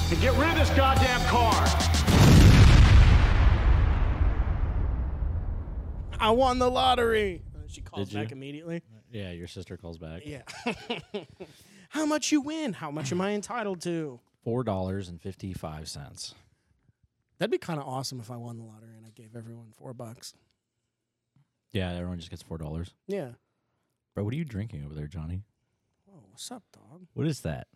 And get rid of this goddamn car. I won the lottery. And then she calls Did you? back immediately. Yeah, your sister calls back. Yeah. How much you win? How much am I entitled to? $4.55. That'd be kind of awesome if I won the lottery and I gave everyone $4. Yeah, everyone just gets $4. Yeah. Bro, what are you drinking over there, Johnny? Oh, what's up, dog? What is that?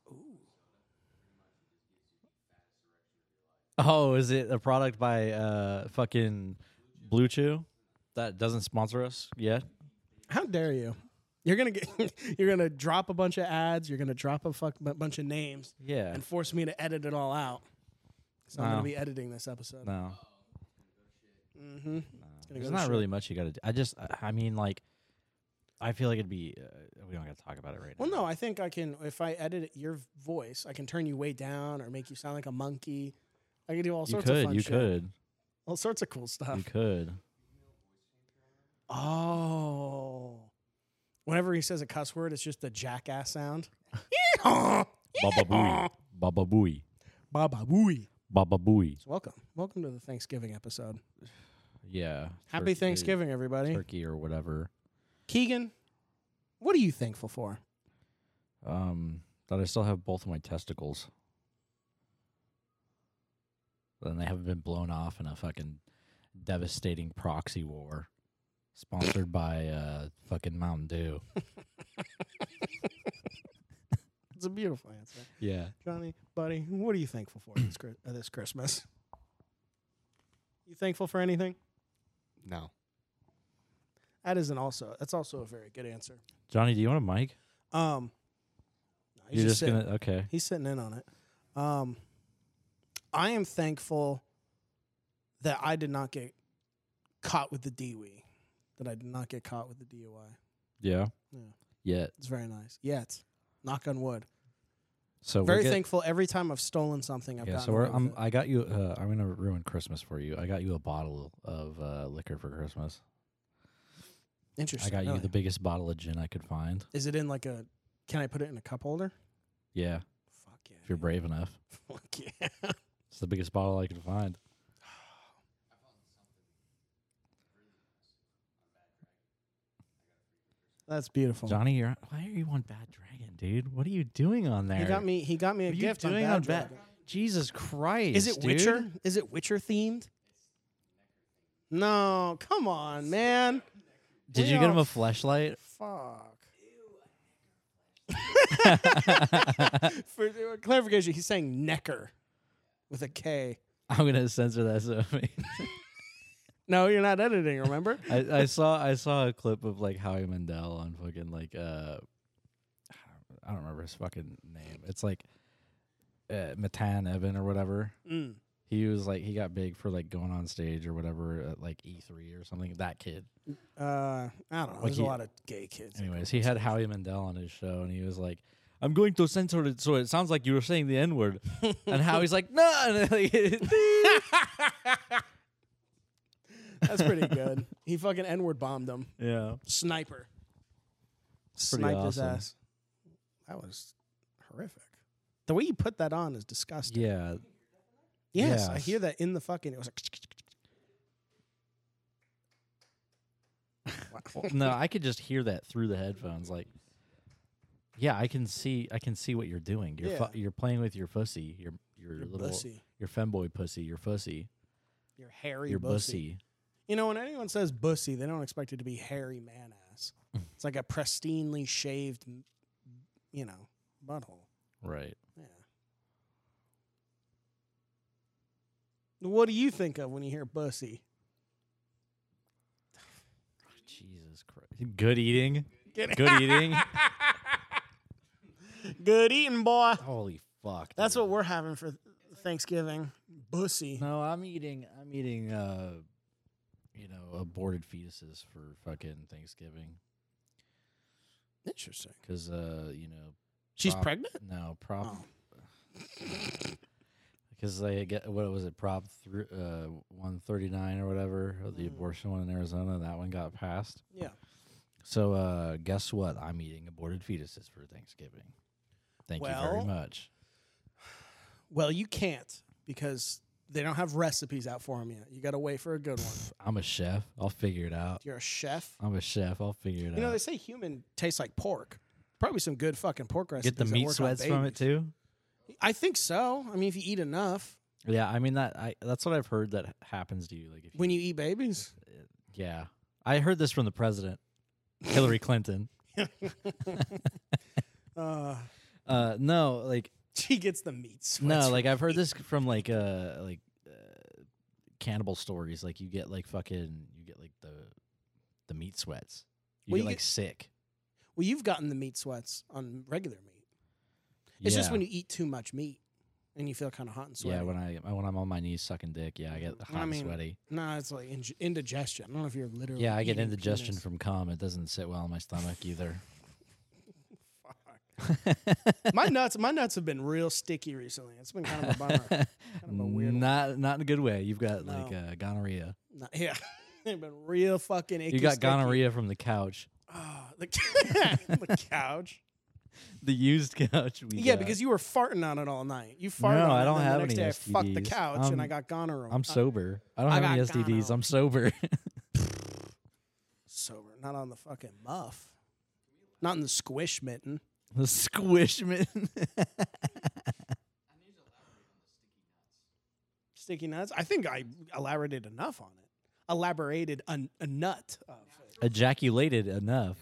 Oh, is it a product by fucking Blue Chew that doesn't sponsor us yet? How dare you? You're gonna get. You're gonna drop a bunch of ads. You're gonna drop a bunch of names. Yeah. And force me to edit it all out. So I'm No. gonna be editing this episode. No. Mm-hmm. There's not really much you got to do. I mean, like, I feel like it'd be, we don't got to talk about it right Well, now. no, I think I can. If I edit your voice, I can turn you way down or make you sound like a monkey. I can do all sorts of fun You shit. could. All sorts of cool stuff. You could. Oh. Whenever he says a cuss word, it's just a jackass sound. Baba booey. Baba booey. Baba booey. Baba booey. So welcome to the Thanksgiving episode. Yeah. Happy Thanksgiving, everybody. Turkey or whatever. Keegan, what are you thankful for? That I still have both of my testicles. And they haven't been blown off in a fucking devastating proxy war sponsored by fucking Mountain Dew. It's a beautiful answer. Yeah. Johnny, buddy, what are you thankful for this Christmas? You thankful for anything? No. That's also a very good answer. Johnny, do you want a mic? No, he's You're just sitting. gonna okay. He's sitting in on it. I am thankful that I did not get caught with the DWI. That I did not get caught with the DUI. Yeah. Yeah. Yet. It's very nice. Yet. Knock on wood. So Very thankful every time I've stolen something. I've Yeah, gotten so away with it. I got you. I'm gonna ruin Christmas for you. I got you a bottle of liquor for Christmas. I Interesting. got you really. the biggest bottle of gin I could find. Is it in like a? Can I put it in a cup holder? Yeah, Fuck yeah. if you're brave enough. Fuck yeah. It's the biggest bottle I could find. That's beautiful. Johnny, why are you on Bad Dragon, dude? What are you doing on there? He got me a What are you gift doing on on Bad Bad? Dragon. Jesus Christ! Is it dude. Witcher? Is it Witcher themed? No, come on, man. Did We you get him all- a fleshlight? Fuck. For clarification, he's saying Necker with a K. I'm gonna censor that. So No, you're not editing. Remember? I saw a clip of like Howie Mandel on fucking like I don't remember his fucking name. It's like Matan Evan or whatever. Mm. He was like he got big for like going on stage or whatever at like E3 or something. That kid. I don't know. Like There's a he- lot of gay kids. Anyways, he had Howie Mandel on his show and he was like, "I'm going to censor it so it sounds like you were saying the N-word." And Howie's like, "No." And like, That's pretty good. He fucking N-word bombed him. yeah. Sniper. pretty Sniped his awesome. ass. That was horrific. The way you put that on is disgusting. Yeah. Yes, I Yes. hear that in the fucking. It was like. Well, no, I could just hear that through the headphones. Like, yeah, I can see what you're doing. You're playing with your pussy, your little bussy. your femboy pussy, your fussy, Your hairy your bussy. bussy. You know, when anyone says bussy, they don't expect it to be hairy man ass. It's like a pristinely shaved, butthole. Right. Yeah. What do you think of when you hear bussy? Jesus Christ. Good eating. Get it? Good eating. Good eating, boy. Holy fuck. That's dude. what we're having for Thanksgiving. Bussy. No, I'm eating aborted fetuses for fucking Thanksgiving. Interesting. Cuz She's prop- pregnant? No, prop Oh. because they get what was it, Prop 139 or whatever, the abortion one in Arizona. That one got passed. Yeah. So guess what? I'm eating aborted fetuses for Thanksgiving. Thank you very Well- much. Well, you can't because they don't have recipes out for them yet. You got to wait for a good one. I'm a chef. I'll figure it out. You're a chef. I'm a chef. I'll figure it out. You know, they say human tastes like pork. Probably some good fucking pork recipes. Get the that meat work on sweats from it babies. too. I think so. I mean, if you eat enough. Yeah, I mean that's what I've heard that happens to you. Like if When you eat babies? yeah, I heard this from the president, Hillary Clinton. No, like She gets the meat sweats. no, like I've heard this from like cannibal stories. Like you get like the meat sweats. You Well, get you like get- sick. Well, you've gotten the meat sweats on regular meat. It's just when you eat too much meat and you feel kind of hot and sweaty. yeah when I'm on my knees sucking dick, yeah, I get hot and sweaty. No, it's like indigestion. I don't know if you're literally. Yeah, I get eating indigestion penis. from cum. It doesn't sit well in my stomach either. My nuts have been real sticky recently. It's been kind of a bummer. Kind of a weird one. Not in a good way. You've got No. like gonorrhea. Yeah, they've been real fucking icky. You got sticky. gonorrhea from the couch, Oh, the couch. the used couch. Yeah, because you were farting on it all night. You farted No, on it. I don't and then have the next any day I fucked the STDs. couch and I got gonorrhea. I'm sober. I don't I have any got STDs. gono. I'm sober. Sober, not on the fucking muff. Not in the squish mitten. The squishman. Sticky nuts. I think I elaborated enough on it. Elaborated a nut of it. Ejaculated enough.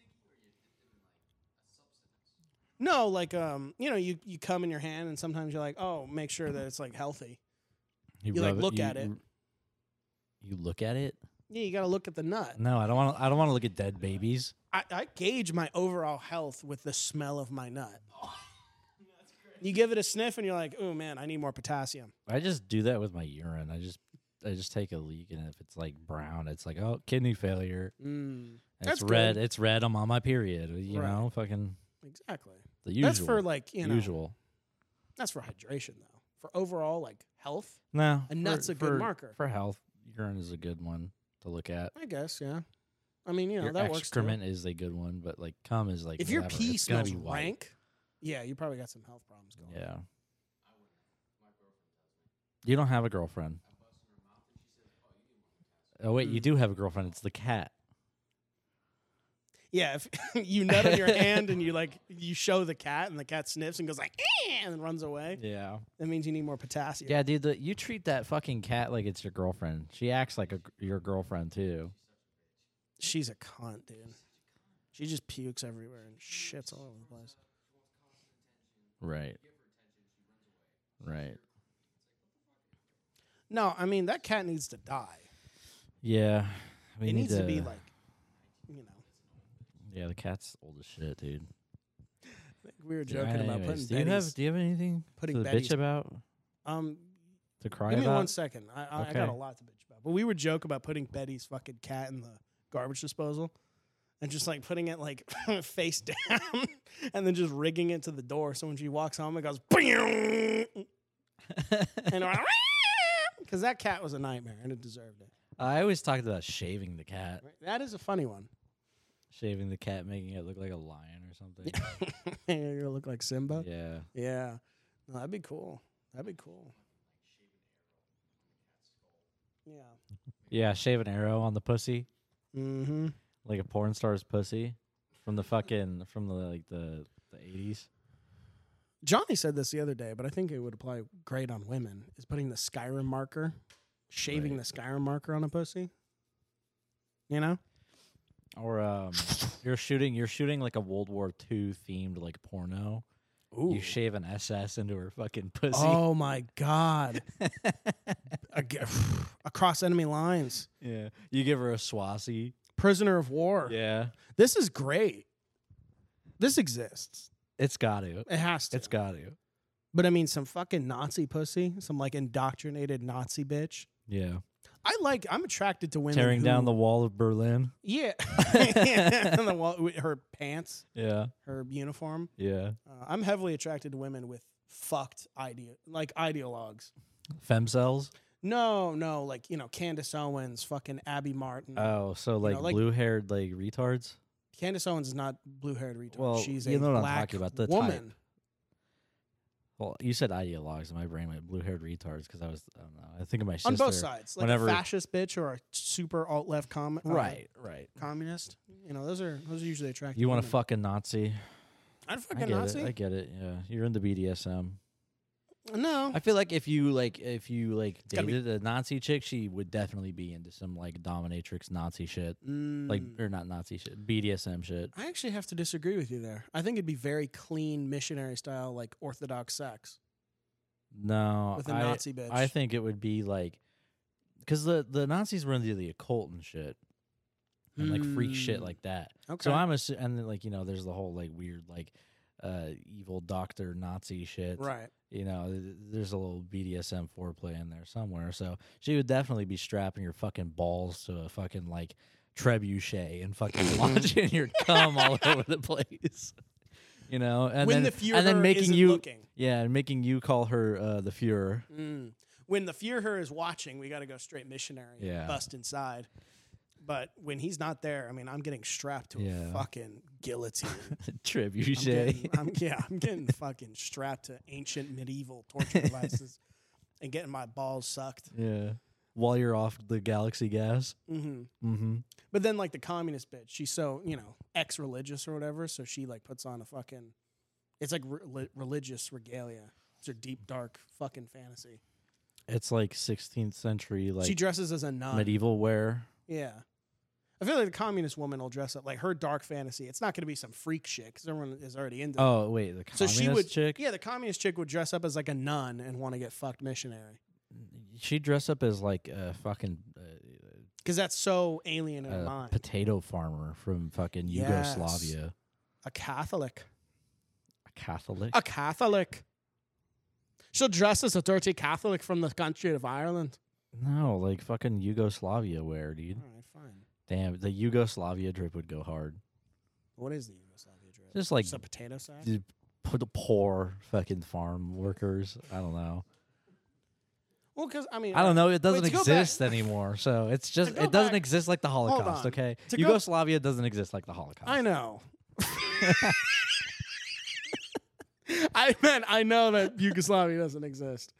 No, like you come in your hand and sometimes you're like, oh, make sure that it's like healthy. You like rub look at it. You look at it? Yeah, you got to look at the nut. No, I don't want. I don't want to look at dead babies. I gauge my overall health with the smell of my nut. You give it a sniff and you're like, oh man, I need more potassium. I just do that with my urine. I just take a leak, and if it's like brown, it's like, oh, kidney failure. Mm, It's that's red. good. It's red. I'm on my period. You Right. know, fucking Exactly. the usual. That's for like, usual. That's for hydration though. For overall like health, No, a nut's a good marker. for health. Urine is a good one to look at. I guess, yeah. I mean, Your that works too. excrement is a good one, but like cum is like If your whatever. pee It's gonna smells be white. rank, yeah, you probably got some health problems going on. Yeah. You don't have a girlfriend. Oh wait, you do have a girlfriend. It's the cat. Yeah, if you nut on your hand and you show the cat and the cat sniffs and goes like, and then runs away, Yeah. that means you need more potassium. Yeah, dude. You treat that fucking cat like it's your girlfriend. She acts like your girlfriend too. She's a cunt, dude. She just pukes everywhere and shits all over the place. Right. Right. No, I mean, that cat needs to die. Yeah. It needs to be like, Yeah, the cat's old as shit, dude. we were joking about Anyways, putting Betty's. do you have anything putting to Betty's- bitch about? To cry Give me about? 1 second. I Okay. got a lot to bitch about. But we would joke about putting Betty's fucking cat in the garbage disposal and just like putting it like face down and then just rigging it to the door. So when she walks home, it goes, and because that cat was a nightmare and it deserved it. I always talked about shaving the cat. Right? That is a funny one. Shaving the cat, making it look like a lion or something. You're going to look like Simba. Yeah. Yeah. No, that'd be cool. That'd be cool. Yeah. Yeah, shave an arrow on the pussy. Mm-hmm. Like a porn star's pussy. From the 80s. Johnny said this the other day, but I think it would apply great on women, is putting the Skyrim marker, shaving Right. the Skyrim marker on a pussy. You know? Or you're shooting like a World War II themed like porno. Ooh. You shave an SS into her fucking pussy. Oh my God. Across enemy lines. Yeah. You give her a Swazi. Prisoner of war. Yeah. This is great. This exists. It's got to. It has to. It's got to. But I mean, some fucking Nazi pussy, some like indoctrinated Nazi bitch. Yeah. I'm attracted to women Tearing down the who- wall of Berlin. Yeah. And the wall, with her pants, Yeah. her uniform. Yeah. I'm heavily attracted to women with fucked ideologues. Femcells. No, like, Candace Owens, fucking Abby Martin. Oh, so like, like- blue-haired like retards. Candace Owens is not blue-haired retard. Well, She's you a know what I'm black talking about, the woman. Well, you said ideologues, and my brain went blue-haired retards because I don't know. I think of my sister. On both sides. Like whenever, a fascist bitch or a super alt-left right. communist. You know, those are usually attractive. You want a women. fucking Nazi? I'd I fucking get Nazi. it. I get it. Yeah, you're into BDSM. No. I feel like if you gotta be- dated a Nazi chick, she would definitely be into some like dominatrix Nazi shit, like or not Nazi shit, BDSM shit. I actually have to disagree with you there. I think it'd be very clean missionary style, like Orthodox sex No, with a Nazi bitch. I think it would be like because the Nazis were into the occult and shit. And like freak shit like that. Okay. So I'm and then, like, you know, there's the whole like weird like evil doctor Nazi shit. right. You know, there's a little BDSM foreplay in there somewhere. So she would definitely be strapping your fucking balls to a fucking like trebuchet and fucking launching your cum all over the place. You know, and When then the Führer and then making isn't you looking. and making you call her the Führer. When the Führer is watching, we got to go straight missionary. Yeah. And bust inside. But when he's not there, I mean, I'm getting strapped to Yeah. a fucking guillotine. Trebuchet. I'm getting fucking strapped to ancient medieval torture devices and getting my balls sucked. Yeah. While you're off the galaxy gas. Mm-hmm. Mm-hmm. But then, like, the communist bitch, she's so, you know, ex-religious or whatever, so she, like, puts on a fucking, it's like religious regalia. It's her deep, dark fucking fantasy. It's like 16th century, like She dresses as a nun. medieval wear. Yeah. I feel like the communist woman will dress up, like, her dark fantasy. It's not going to be some freak shit, because everyone is already into it. Oh wait, the So communist she would, chick. yeah, the communist chick would dress up as, like, a nun and want to get fucked missionary. She'd dress up as like a fucking Because that's so alien in her mind. potato farmer from fucking Yes. Yugoslavia. A Catholic. A Catholic. A Catholic. She'll dress as a dirty Catholic from the country of Ireland. No, like fucking Yugoslavia wear, dude. All right, fine. Damn, the Yugoslavia drip would go hard. What is the Yugoslavia dress? Just like a potato sack? put the poor fucking farm workers. I don't know. Well, because, I mean... I don't know. It doesn't to go exist back- anymore. So it's just go it doesn't back- exist like the Holocaust. on. Okay, To go- Yugoslavia doesn't exist like the Holocaust. I know. I know that Yugoslavia doesn't exist.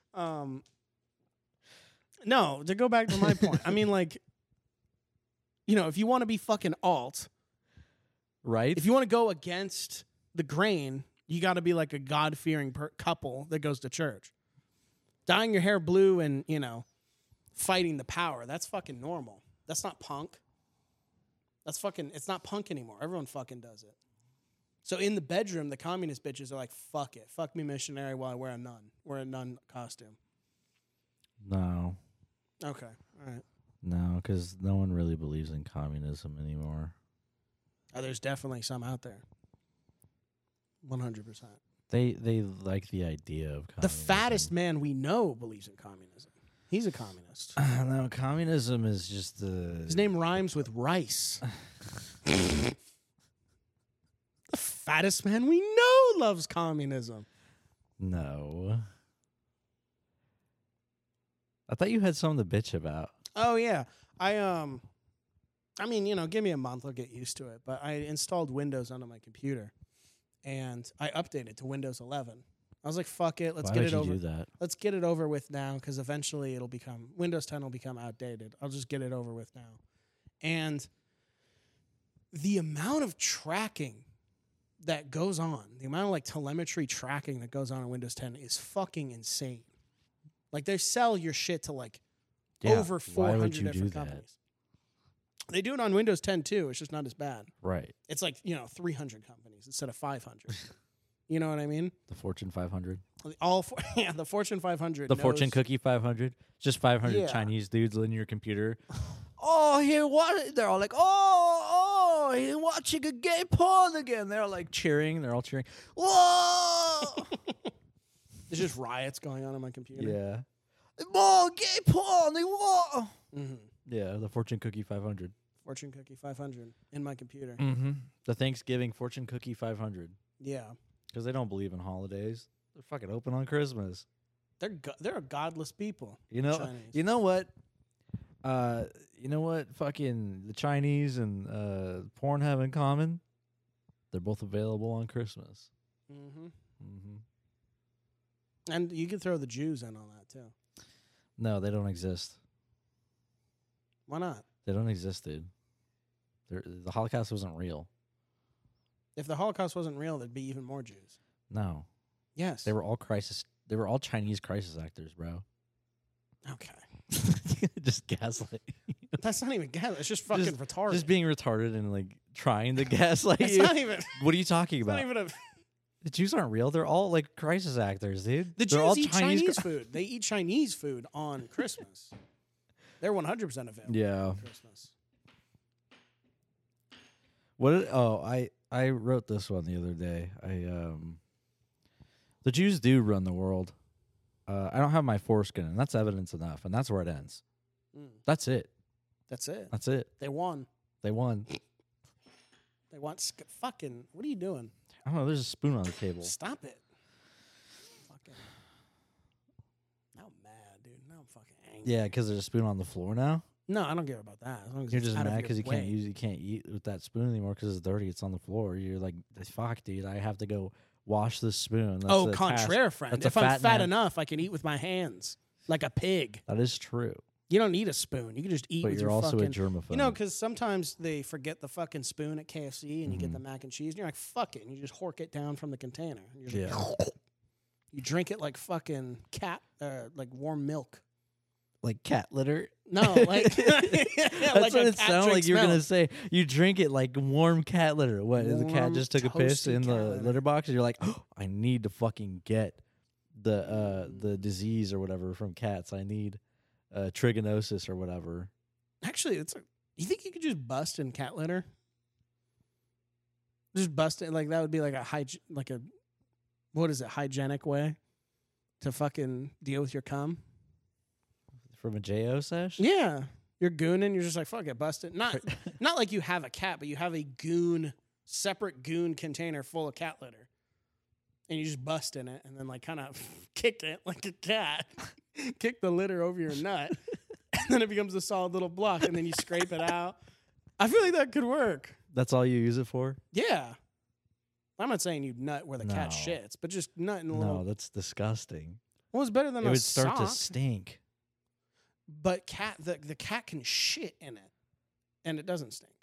No, to go back to my point, I mean, like, you know, if you want to be fucking alt, Right? if you want to go against the grain, you got to be like a God-fearing couple that goes to church. Dyeing your hair blue and, you know, fighting the power, that's fucking normal. That's not punk. That's fucking, it's not punk anymore. Everyone fucking does it. So in the bedroom, the communist bitches are like, fuck it. Fuck me missionary while I wear a nun costume. No, Okay, all right. no, because no one really believes in communism anymore. Oh, there's definitely some out there. 100%. They like the idea of communism. The fattest man we know believes in communism. He's a communist. No, communism is just the. His name rhymes with rice. The fattest man we know loves communism. No. I thought you had something to bitch about. Oh yeah. I mean, you know, give me a month, I'll get used to it. But I installed Windows onto my computer and I updated to Windows 11. I was like, fuck it, let's Why get would it you over. do that? Let's get it over with now, because eventually it'll become Windows 10 will become outdated. I'll just get it over with now. And the amount of tracking that goes on, the amount of like telemetry tracking that goes on in Windows 10 is fucking insane. Like they sell your shit to like over 400 different companies. They do it on Windows 10 too. It's just not as bad. Right. It's like, you know, 300 companies instead of 500. You know what I mean? The Fortune 500. The Fortune 500. The Fortune Cookie 500. Just 500 Yeah. Chinese dudes in your computer. Oh, here what? They're all like, oh, he's watching a gay porn again. They're like cheering. They're all cheering. Whoa! There's just riots going on my computer. Yeah. More gay porn. Whoa! Mm-hmm. Yeah, the Fortune Cookie 500. Fortune Cookie 500 in my computer. Mm-hmm. The Thanksgiving Fortune Cookie 500. Yeah. Because they don't believe in holidays. They're fucking open on Christmas. They're a godless people. You know, Chinese. you know what? You know what? Fucking the Chinese and porn have in common. They're both available on Christmas. Mm-hmm. Mm-hmm. And you could throw the Jews in on that too. No, they don't exist. Why not? They don't exist, dude. The Holocaust wasn't real. If the Holocaust wasn't real, there'd be even more Jews. No. Yes. They were all Chinese crisis actors, bro. Okay. Just gaslight. That's not even gas. It's just fucking retarded. Just being retarded and like trying to gaslight it's you. not even. What are you talking It's about? not even a. The Jews aren't real. They're all like crisis actors, dude. The They're Jews all eat Chinese food. They eat Chinese food on Christmas. They're 100% available. Yeah. On Christmas. I wrote this one the other day. The Jews do run the world. I don't have my foreskin, and that's evidence enough, and that's where it ends. That's it. That's it. That's it. They won. They won. They want fucking. What are you doing? I don't know. There's a spoon on the table. Stop it. Fucking. Now I'm mad, dude. Now I'm fucking angry. Yeah, because there's a spoon on the floor now. No, I don't care about that. As long as You're it's just out of mad your because you way. can't eat with that spoon anymore because it's dirty. It's on the floor. You're like, fuck, dude. I have to go wash this spoon. That's Oh, a contraire, task. friend. That's a If I'm fat man. enough, I can eat with my hands like a pig. That is true. You don't need a spoon. You can just eat But with you're your also fucking. a germaphobe. You know, because sometimes they forget the fucking spoon at KFC and you get the mac and cheese and you're like, fuck it. And you just hork it down from the container. And you're just like, you drink it like fucking cat, like warm milk. like cat litter. No, like That's like what a it cat sounded like drinks you were gonna milk. say. You drink it like warm cat litter. What? The cat Warm, just took a piss toasty in the cat litter. litter box, and you're like, oh, I need to fucking get the disease or whatever from cats. I need trichinosis or whatever. Actually, you think you could just bust in cat litter? Just bust it like that would be like what is it, hygienic way to fucking deal with your cum? From a JO sesh? Yeah. You're gooning, you're just like, fuck it, bust it. Not like you have a cat, but you have a separate goon container full of cat litter. And you just bust in it and then like kind of kick it like a cat. Kick the litter over your nut. And then it becomes a solid little block and then you scrape it out. I feel like that could work. That's all you use it for? Yeah. I'm not saying you nut where the cat No. shits, but just nut in a little. No, that's disgusting. Well, it's better than It a would start to sock. stink. But the cat can shit in it, and it doesn't stink.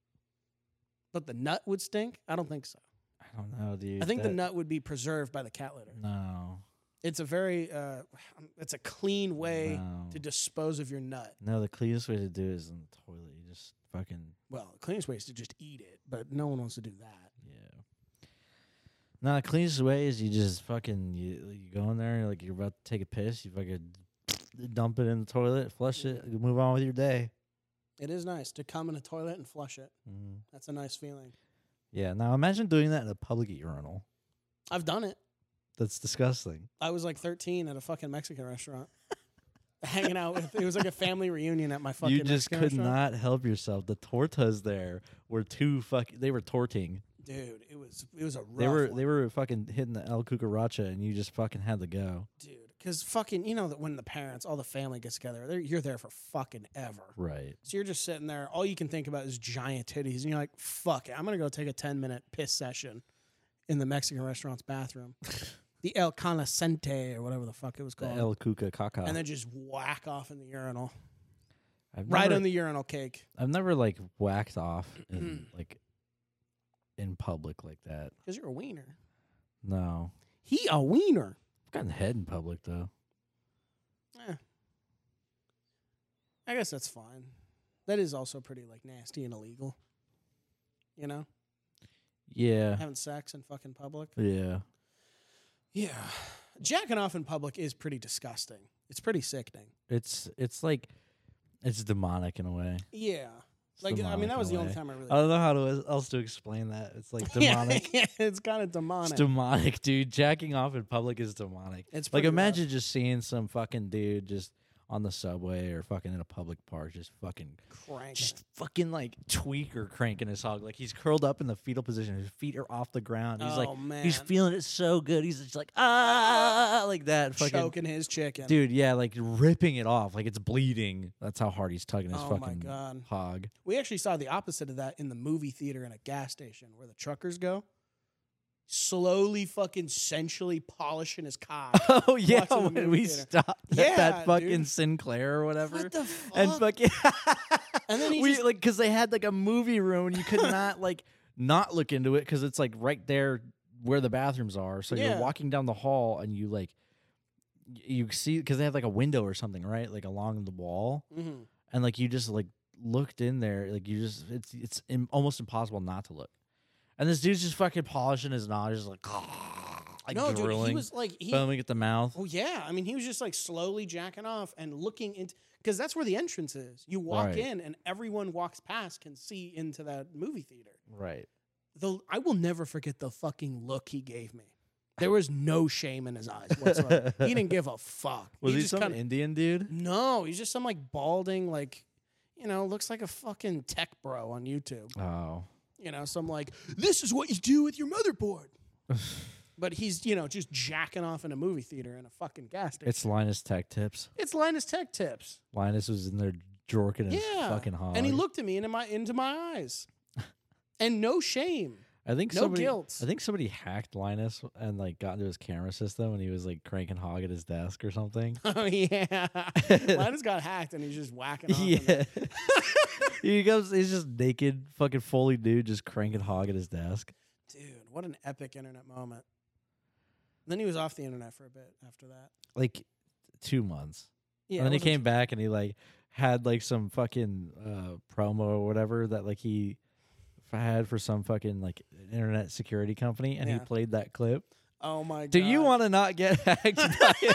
But the nut would stink? I don't think so. I don't know, dude. I think the nut would be preserved by the cat litter. No. It's a very, it's a clean way No. to dispose of your nut. No, the cleanest way to do it is in the toilet. You just fucking Well, the cleanest way is to just eat it, but no one wants to do that. yeah. No, the cleanest way is you just fucking you go in there like you're about to take a piss. You fucking dump it in the toilet, flush it, you move on with your day. It is nice to come in a toilet and flush it. Mm. That's a nice feeling. Yeah. Now imagine doing that in a public urinal. I've done it. That's disgusting. I was like 13 at a fucking Mexican restaurant. Hanging out with, it was like a family reunion at my fucking You just Mexican could restaurant. not help yourself. The tortas there were they were torting. Dude, it was a rough They were one. they were fucking hitting the El Cucaracha, and you just fucking had to go. Dude, because fucking, you know that when the parents, all the family gets together, you're there for fucking ever. Right. So you're just sitting there, all you can think about is giant titties, and you're like, fuck it, I'm going to go take a 10-minute piss session in the Mexican restaurant's bathroom. The El Canacente, or whatever the fuck it was The called. El Cuca Caca. And then just whack off in the urinal. I've Right never- on the urinal cake. I've never like whacked off in in public like that. Because you're a wiener. No. He a wiener. I've gotten head in public though. Eh. I guess that's fine. That is also pretty like nasty and illegal. You know? Yeah. Having sex in fucking public. Yeah. Yeah. Jacking off in public is pretty disgusting. It's pretty sickening. It's like it's demonic in a way. Yeah. It's Like, I mean, demonic that was in the a only way. time I really... I don't know how else to explain that. It's like demonic. Yeah, it's kind of It's demonic. demonic, dude. Jacking off in public is demonic. It's Like pretty imagine just seeing some fucking dude just on the subway or fucking in a public park just Cranking. fucking like tweak or cranking his hog. Like he's curled up in the fetal position. His feet are off the ground. He's Oh, like man. he's feeling it so good. He's just like like that. Fucking choking his chicken. dude, yeah, like ripping it off. Like it's bleeding. That's how hard he's tugging his Oh, my fucking God. hog. We actually saw the opposite of that in the movie theater in a gas station where the truckers go. slowly fucking sensually polishing his cock. Oh yeah, watching the when movie we theater. stopped at Yeah, that fucking dude. Sinclair or whatever. What the fuck? And fucking And then he we just- like because they had like a movie room and you could not like not look into it because it's like right there where the bathrooms are. So Yeah. you're walking down the hall and you like you see because they have like a window or something right like along the wall Mhm. and like you just like looked in there like you just it's almost impossible not to look. And this dude's just fucking polishing his noggin, just like No, dude, drilling, he was like foaming at the mouth. Oh yeah, I mean he was just like slowly jacking off and looking into because that's where the entrance is. You walk Right. in and everyone walks past can see into that movie theater. Right. Though I will never forget the fucking look he gave me. There was no shame in his eyes whatsoever. He didn't give a fuck. Was he just some kinda- Indian dude? No, he's just some like balding, like looks like a fucking tech bro on YouTube. Oh. Some like this is what you do with your motherboard. But he's just jacking off in a movie theater in a fucking gas station. It's Linus Tech Tips. It's Linus Tech Tips. Linus was in there jorking his Yeah, fucking hog. and he looked at me into my eyes, and no shame. I think no somebody, guilt. I think somebody hacked Linus and like got into his camera system and he was like cranking hog at his desk or something. Oh yeah, Linus got hacked, and he's just whacking off. in there. Yeah. He's just naked, fucking Foley dude, just cranking hog at his desk. Dude, what an epic internet moment. Then he was off the internet for a bit after that. Like 2 months. Yeah, And then he it wasn't came back and he like had like some fucking promo or whatever that like he had for some fucking like internet security company and he Yeah. played that clip. Oh my god. Do you want to not get hacked by it?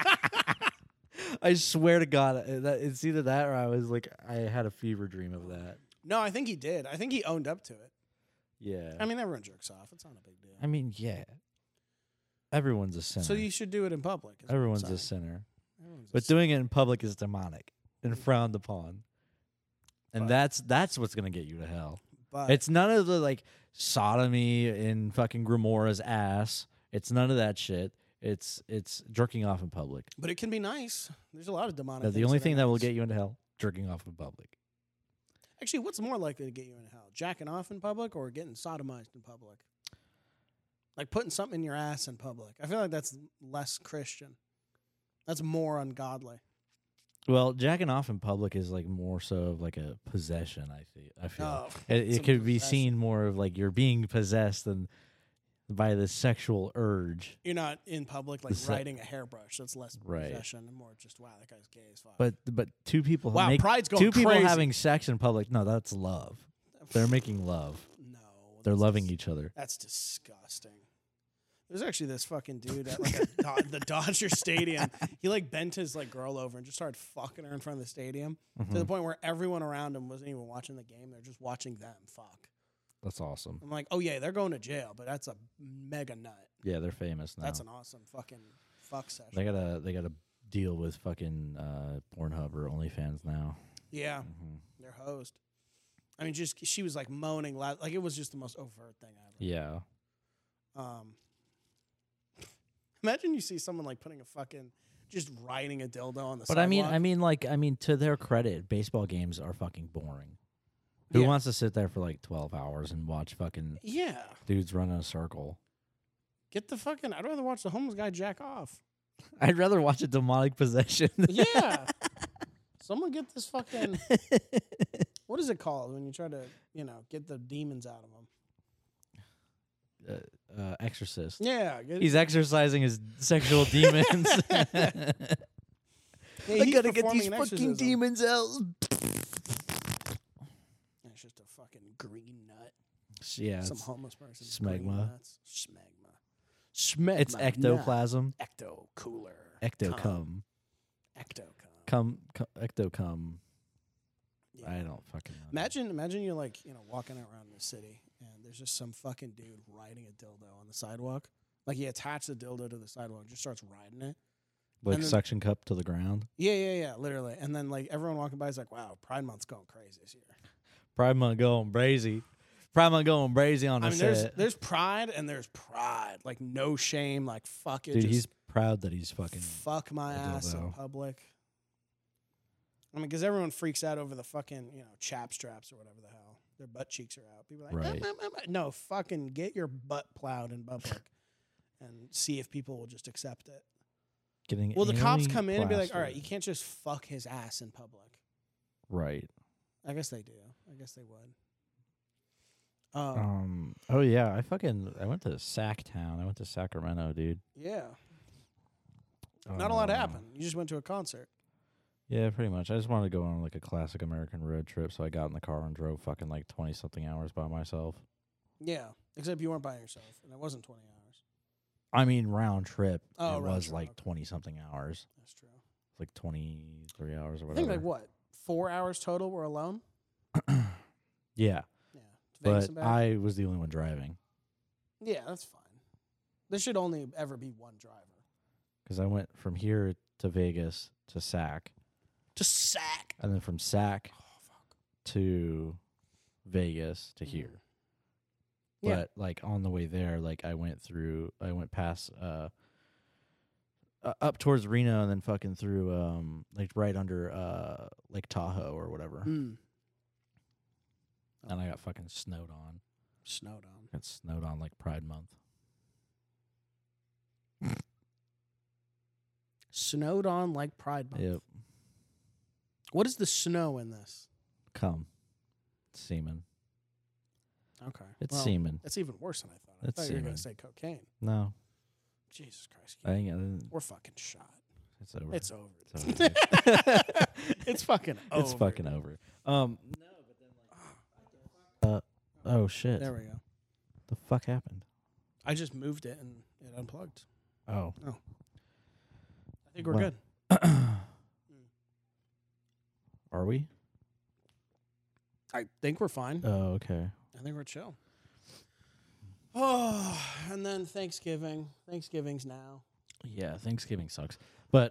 I swear to God, it's either that or I had a fever dream of that. No, I think he did. I think he owned up to it. Yeah. I mean, everyone jerks off. It's not a big deal. I mean, yeah. Everyone's a sinner. So you should do it in public. is what I'm Everyone's a saying. sinner. Everyone's a But doing it in public is demonic and frowned upon. And But- that's what's going to get you to hell. But It's none of the like sodomy in fucking Grimora's ass. It's none of that shit. It's jerking off in public. But it can be nice. There's a lot of demonic. The things only are thing that will nice. get you into hell, jerking off in public. Actually, what's more likely to get you into hell? Jacking off in public or getting sodomized in public? Like putting something in your ass in public. I feel like that's less Christian. That's more ungodly. Well, jacking off in public is like more so of like a possession. I feel Oh, it some could be possession. seen more of like you're being possessed than by the sexual urge. You're not in public like The se- riding a hairbrush. That's less Right. possession and more just wow, that guy's gay as fuck. But two people wow, make pride's going two people crazy. having sex in public. No, that's love. They're making love. no, They're that's loving each other. That's disgusting. There's actually this fucking dude at like the Dodger Stadium. He like bent his like girl over and just started fucking her in front of the stadium to Mm-hmm. the point where everyone around him wasn't even watching the game. They're just watching them fuck. That's awesome. I'm like, oh yeah, they're going to jail, but that's a mega nut. Yeah, they're famous now. That's an awesome fucking fuck session. They gotta deal with fucking Pornhub or OnlyFans now. Yeah, Mm-hmm. their host. I mean, just she was like moaning loud, like it was just the most overt thing ever. Yeah. Imagine you see someone like putting a fucking just riding a dildo on the But sidewalk. I mean, to their credit, baseball games are fucking boring. Who Yeah. wants to sit there for like 12 hours and watch fucking yeah, dudes run in a circle? get the fucking. I'd rather watch the homeless guy jack off. I'd rather watch a demonic possession. Yeah, someone get this fucking. What is it called when you try to get the demons out of them? Exorcist. Yeah, He's exercising his sexual demons. Yeah, he's performing an exorcism. demons out. It's just a fucking green nut. Yeah, Some it's, homeless person. smegma. Smegma. it's ectoplasm. Ecto cooler. Ecto cum. Ecto Ecto cum. Yeah. I don't fucking know. Imagine you're like walking around the city and there's just some fucking dude riding a dildo on the sidewalk. Like he attached the dildo to the sidewalk, and just starts riding it. Like and then- suction cup to the ground. Yeah, literally. And then like everyone walking by is like, "Wow, Pride Month's going crazy this year." Pride Month going brazy. Pride Month going brazy on the I mean, set. there's pride and there's pride. Like no shame. Like fuck it. Dude, just he's proud that he's fucking. fuck my a ass in dildo. public. I mean, because everyone freaks out over the fucking chap straps or whatever the hell. Their butt cheeks are out. People are like, Right. No, fucking get your butt plowed in public and see if people will just accept it. Getting Well, the cops anally come in and be like, all right, plastered. you can't just fuck his ass in public. Right. I guess they do. I guess they would. Oh yeah, I went to Sacktown. I went to Sacramento, dude. Yeah. Not a lot Um, happened. You just went to a concert. Yeah, pretty much. I just wanted to go on like a classic American road trip, so I got in the car and drove fucking like 20-something hours by myself. Yeah. Except you weren't by yourself, and it wasn't 20 hours. I mean, round trip, Oh, it round was trip, like okay. 20-something hours. That's true. Like 23 hours or I whatever. think like what? 4 hours total were alone? Yeah, Yeah. Vegas but and back? I was the only one driving Yeah, that's fine. There should only ever be one driver. because I went from here to Vegas to Sac, Just sack. and then from Sac Oh, fuck. to Vegas to here. Yeah. But like on the way there, like I went past up towards Reno and then fucking through like right under Lake Tahoe or whatever. Mm. And I got fucking snowed on. Snowed on. Got snowed on like Pride Month. Snowed on like Pride Month. Yep. What is the snow in this? Come. Semen. Okay. It's Well, semen. That's even worse than I thought. I It's thought you were going to semen. say cocaine. No. Jesus Christ. I think We're fucking shot. it's over. It's over. It's over, dude. It's fucking over. It's fucking over. No, but then like oh shit. There we go. The fuck happened? I just moved it and it unplugged. Oh. I think we're Well, good. Are we? I think we're fine. Oh, okay. I think we're chill. Oh, and then Thanksgiving. Thanksgiving's now. Yeah, Thanksgiving sucks. But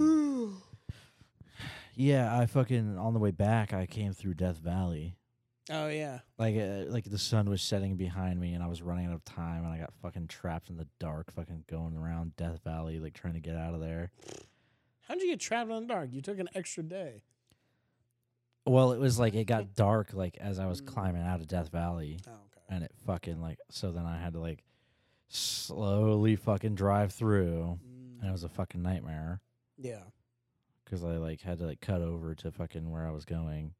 yeah, I fucking on the way back I came through Death Valley. Oh yeah. Like the sun was setting behind me and I was running out of time and I got fucking trapped in the dark fucking going around Death Valley like trying to get out of there. How'd you get trapped in the dark? You took an extra day. Well, it was like it got dark like as I was climbing out of Death Valley Oh, okay. and it fucking like so then I had to like slowly fucking drive through and it was a fucking nightmare Yeah. cuz I like had to like cut over to fucking where I was going.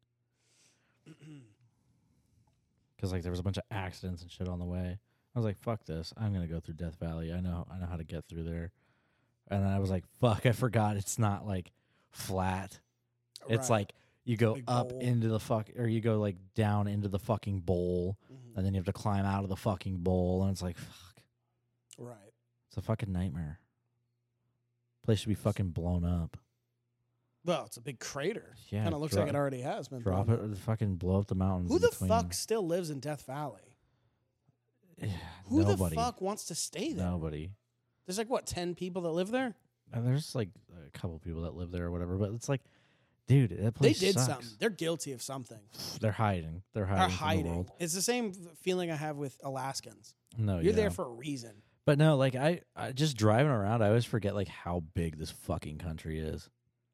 Because like there was a bunch of accidents and shit on the way. I was like, "Fuck this! I'm gonna go through Death Valley. I know how to get through there." And then I was like, "Fuck! I forgot it's not like flat. It's Right. like you go Big up bowl. into the or you go like down into the fucking bowl, Mhm. and then you have to climb out of the fucking bowl, and it's like, fuck! Right. It's a fucking nightmare. Place should be fucking blown up. Well, it's a big crater. Yeah, Kind of looks dro- like it already has been. Drop blown it, up. or fucking blow up the mountains. Who in the between. fuck still lives in Death Valley? Yeah, Who nobody. the fuck wants to stay there? Nobody. There's like what, 10 people that live there? And there's like a couple people that live there or whatever, but it's like, dude, that They place did sucks. something. They're guilty of something. They're hiding. They're They're hiding. From the hiding. world. It's the same feeling I have with Alaskans. No, You're yeah. there for a reason. But no, like I just driving around, I always forget like how big this fucking country is.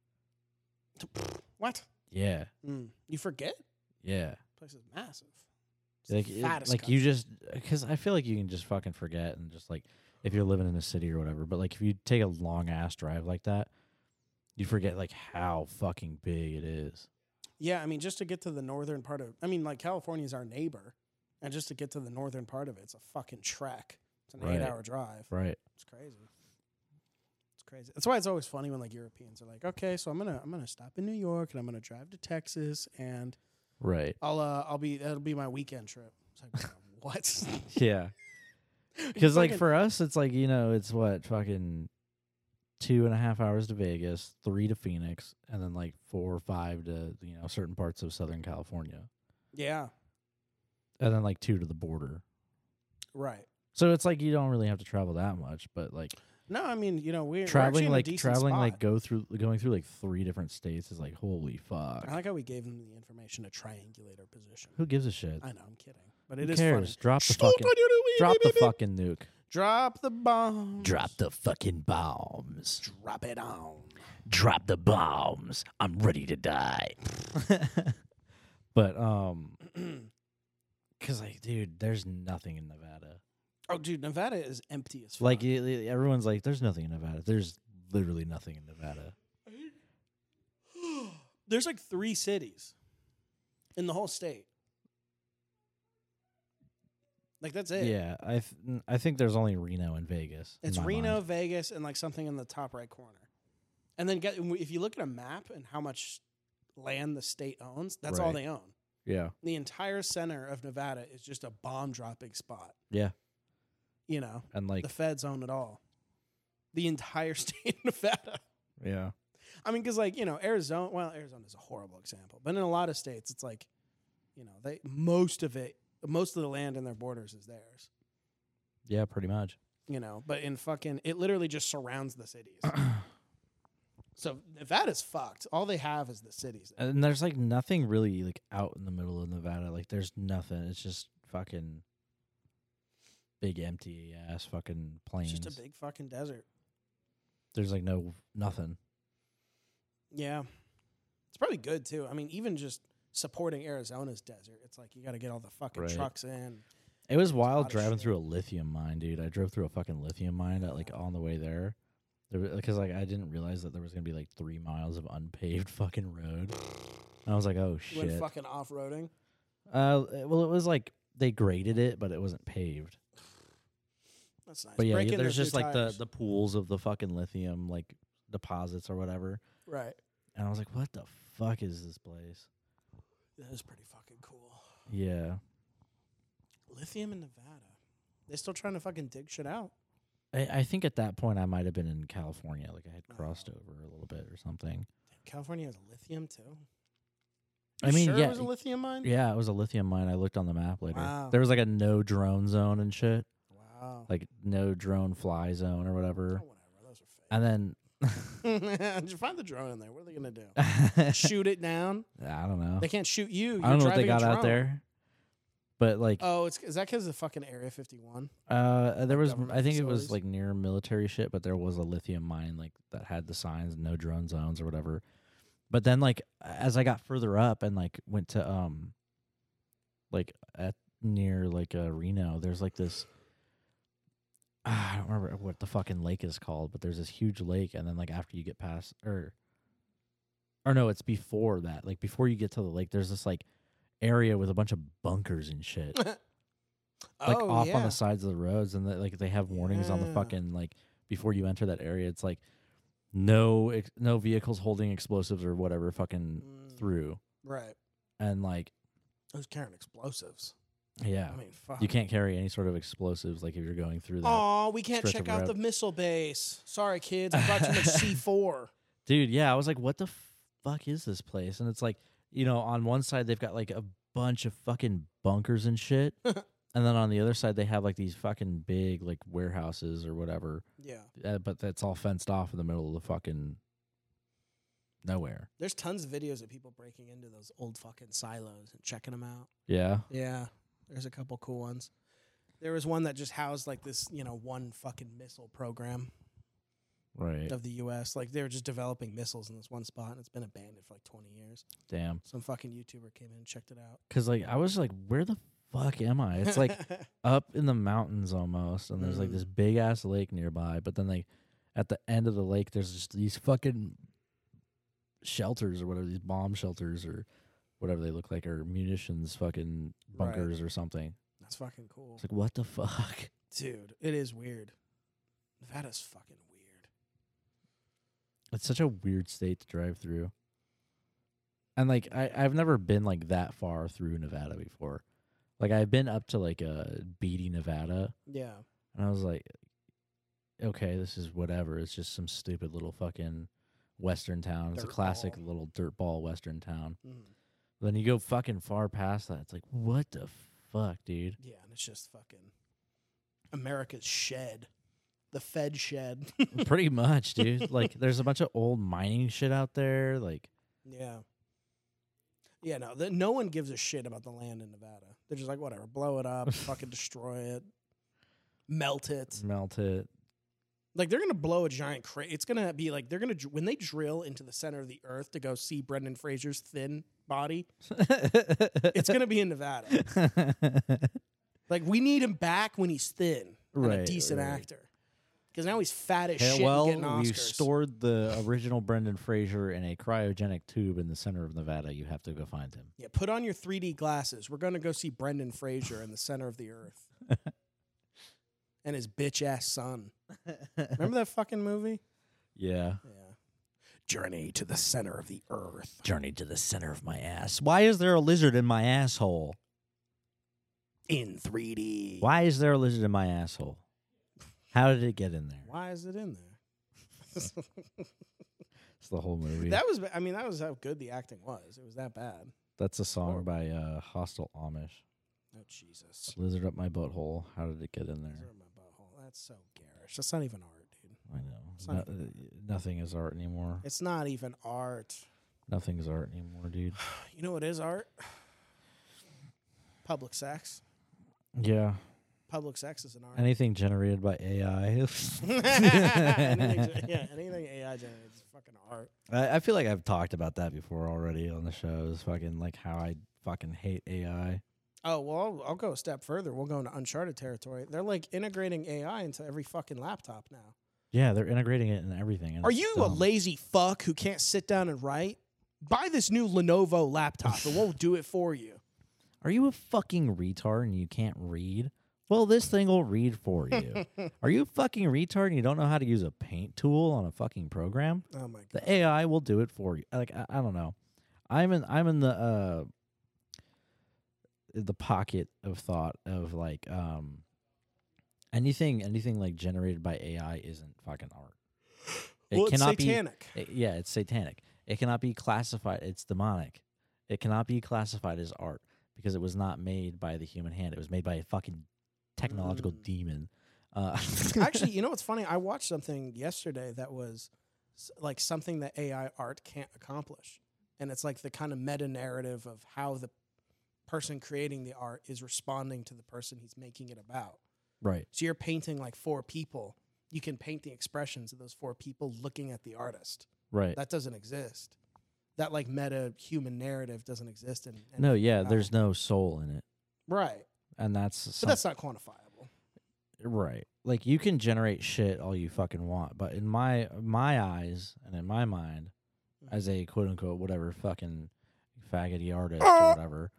What? Yeah, You forget? yeah. Place is massive. It's Like the fattest like country. you just because I feel like you can just fucking forget and just like if you're living in a city or whatever. But like if you take a long ass drive like that, you forget like how fucking big it is. Yeah, I mean, just to get to the northern part of, I mean, like California's our neighbor, and just to get to the northern part of it, it's a fucking trek. It's an Right. 8-hour drive. Right. It's crazy. It's crazy. That's why it's always funny when like Europeans are like, okay, so I'm gonna stop in New York and I'm gonna drive to Texas and Right. that'll be my weekend trip. It's like what? Yeah. Because like Fucking- for us, it's like it's what fucking 2.5 hours to Vegas, 3 to Phoenix, and then like 4 or 5 to certain parts of Southern California, yeah, and then like 2 to the border. right. So it's like you don't really have to travel that much, but like No, I mean, we're traveling actually in a decent spot. going through like 3 different states is like holy fuck. I like how we gave them the information to triangulate our position. Who gives a shit? I know, I'm kidding, but Who it is cares? funny. Drop the fucking nuke. Drop the bombs. Drop the fucking bombs. Drop it on. Drop the bombs. I'm ready to die. But Because, like, dude, there's nothing in Nevada. Oh, dude, Nevada is empty as fuck. Like, everyone's like, there's nothing in Nevada. There's literally nothing in Nevada. There's like 3 cities in the whole state. Like, that's it. Yeah, I think there's only Reno and Vegas. It's in my Reno, mind. Vegas, and like something in the top right corner. And then if you look at a map and how much land the state owns, that's all Right. they own. Yeah. The entire center of Nevada is just a bomb dropping spot. Yeah. You know, And, like, the feds own it all. The entire state of Nevada. yeah. I mean, because, like, you know, Arizona, well, Arizona is a horrible example, but in a lot of states, it's like, you know, most of the land in their borders is theirs, Yeah, pretty much. you know, but it literally just surrounds the cities. So Nevada's fucked. All they have is the cities. And there's, like, nothing really, like, out in the middle of Nevada. Like, there's nothing. It's just fucking big, empty-ass fucking plains. It's just a big fucking desert. There's, like, nothing. Yeah. It's probably good, too. I mean, even just supporting Arizona's desert, it's like you got to get all the fucking Right. trucks in. It was a wild lot of driving shit. through a lithium mine, dude. I drove through a fucking lithium mine at, like, on the way there. Because, like, I didn't realize that there was going to be, like, 3 miles of unpaved fucking road. And I was like, oh, You shit. went fucking off-roading. Well, it was, like, they graded it, but it wasn't paved. That's nice. But, yeah, Break in there's those just, new like, tires. the pools of the fucking lithium, like, deposits or whatever. Right. And I was like, what the fuck is this place? That is pretty fucking cool. Yeah. Lithium in Nevada. They still trying to fucking dig shit out. I think at that point I might have been in California. Like, I had crossed over a little bit or something. California has a lithium too. I mean, sure yeah. it was a lithium mine. Yeah, it was a lithium mine. I looked on the map later. Wow. There was, like, a no drone zone and shit. Wow. Like, no drone fly zone or Oh, whatever. whatever. Those are fake. And then, Just find the drone in there. What are they gonna do? Shoot it down? I don't know. They can't shoot you. You're I don't know what they driving a got out drone. there. But, like, Oh, is that because of fucking Area 51? there was, government I think it facilities? was, like, near military shit, but there was a lithium mine, like, that had the signs, no drone zones or whatever. But then, like, as I got further up and, like, went to, like, at near, like, Reno, there's, like, this, I don't remember what the fucking lake is called, but there's this huge lake, and then, like, after you get past, or no, it's before that. Like, before you get to the lake, there's this, like, area with a bunch of bunkers and shit. Like, Oh, off yeah. on the sides of the roads, and like they have warnings on the Yeah. fucking, like, before you enter that area, it's like no vehicles holding explosives or whatever fucking through, Right. and, like, Who's carrying explosives? yeah, I mean, fuck. you can't carry any sort of explosives, like, if you're going through that. Oh, we can't stretch check of out road. the missile base. Sorry, kids. I brought too much C4. Dude, yeah, I was like, what the fuck is this place? And it's like, you know, on one side they've got, like, a bunch of fucking bunkers and shit. And then on the other side they have, like, these fucking big, like, warehouses or whatever. Yeah. But that's all fenced off in the middle of the fucking nowhere. There's tons of videos of people breaking into those old fucking silos and checking them out. Yeah. Yeah. There's a couple cool ones. There was one that just housed, like, this, you know, one fucking missile program Right. of the U.S. Like, they were just developing missiles in this one spot, and it's been abandoned for, like, 20 years. Damn. Some fucking YouTuber came in and checked it out. Because, like, I was like, where the fuck am I? It's, like, up in the mountains almost, and there's, like, this big-ass lake nearby, but then, like, at the end of the lake, there's just these fucking shelters or whatever, these bomb shelters or whatever they look like, or munitions fucking bunkers or something. That's fucking cool. It's like, what the fuck? Dude, it is weird. Nevada's fucking weird. It's such a weird state to drive through. And, like, I've never been, like, that far through Nevada before. Like, I've been up to, like, Beatty, Nevada, Yeah. and I was like, okay, this is whatever. It's just some stupid little fucking western town. It's a Dirt classic ball. little dirtball western town. Mm. Then you go fucking far past that. It's like, what the fuck, dude? Yeah, and it's just fucking America's shed. The Fed shed. Pretty much, dude. Like, there's a bunch of old mining shit out there. Like, Yeah. Yeah, no, no one gives a shit about the land in Nevada. They're just like, whatever, blow it up, fucking destroy it, melt it. melt it. Like they're gonna blow a giant crate. It's gonna be like they're gonna when they drill into the center of the earth to go see Brendan Fraser's thin body. It's gonna be in Nevada. Like we need him back when he's thin and a decent actor. Because now he's fat as shit and getting Oscars. You stored the original Brendan Fraser in a cryogenic tube in the center of Nevada. You have to go find him. Yeah, put on your 3D glasses. We're gonna go see Brendan Fraser in the center of the earth. And his bitch ass son. Remember that fucking movie? Yeah. Yeah. Journey to the center of the earth. Journey to the center of my ass. Why is there a lizard in my asshole? In 3D. Why is there a lizard in my asshole? How did it get in there? Why is it in there? It's the whole movie. That was how good the acting was. It was that bad. That's a song by Hostile Amish. Oh, Jesus. Lizard up my butthole. How did it get in there? Lizard up my butthole. That's so garish. That's not even art, dude. I know. Nothing is art anymore. It's not even art. Nothing's art anymore, dude. You know what is art? Public sex. Yeah. Public sex is an art. Anything generated by AI. anything AI generated is fucking art. I feel like I've talked about that before already on the show. Is fucking like how I fucking hate AI. Oh, well, I'll go a step further. We'll go into uncharted territory. They're like integrating AI into every fucking laptop now. Yeah, they're integrating it in everything. And Are you a lazy fuck who can't sit down and write? Buy this new Lenovo laptop. It won't do it for you. Are you a fucking retard and you can't read? Well, this thing will read for you. Are you a fucking retard and you don't know how to use a paint tool on a fucking program? Oh my god. The AI will do it for you. Like I don't know. I'm in the pocket of thought of like anything like generated by AI isn't fucking art. Well, it's satanic. It's satanic. It cannot be classified. It's demonic. It cannot be classified as art because it was not made by the human hand. It was made by a fucking technological demon. Actually, you know what's funny? I watched something yesterday that was like something that AI art can't accomplish. And it's like the kind of meta narrative of how the person creating the art is responding to the person he's making it about. Right. So you're painting like 4 people. You can paint the expressions of those 4 people looking at the artist. Right. That doesn't exist. That like meta human narrative doesn't exist. There's no soul in it. Right. And that's but that's not quantifiable. Right. Like you can generate shit all you fucking want, but in my eyes and in my mind, as a quote unquote whatever fucking faggoty artist or whatever,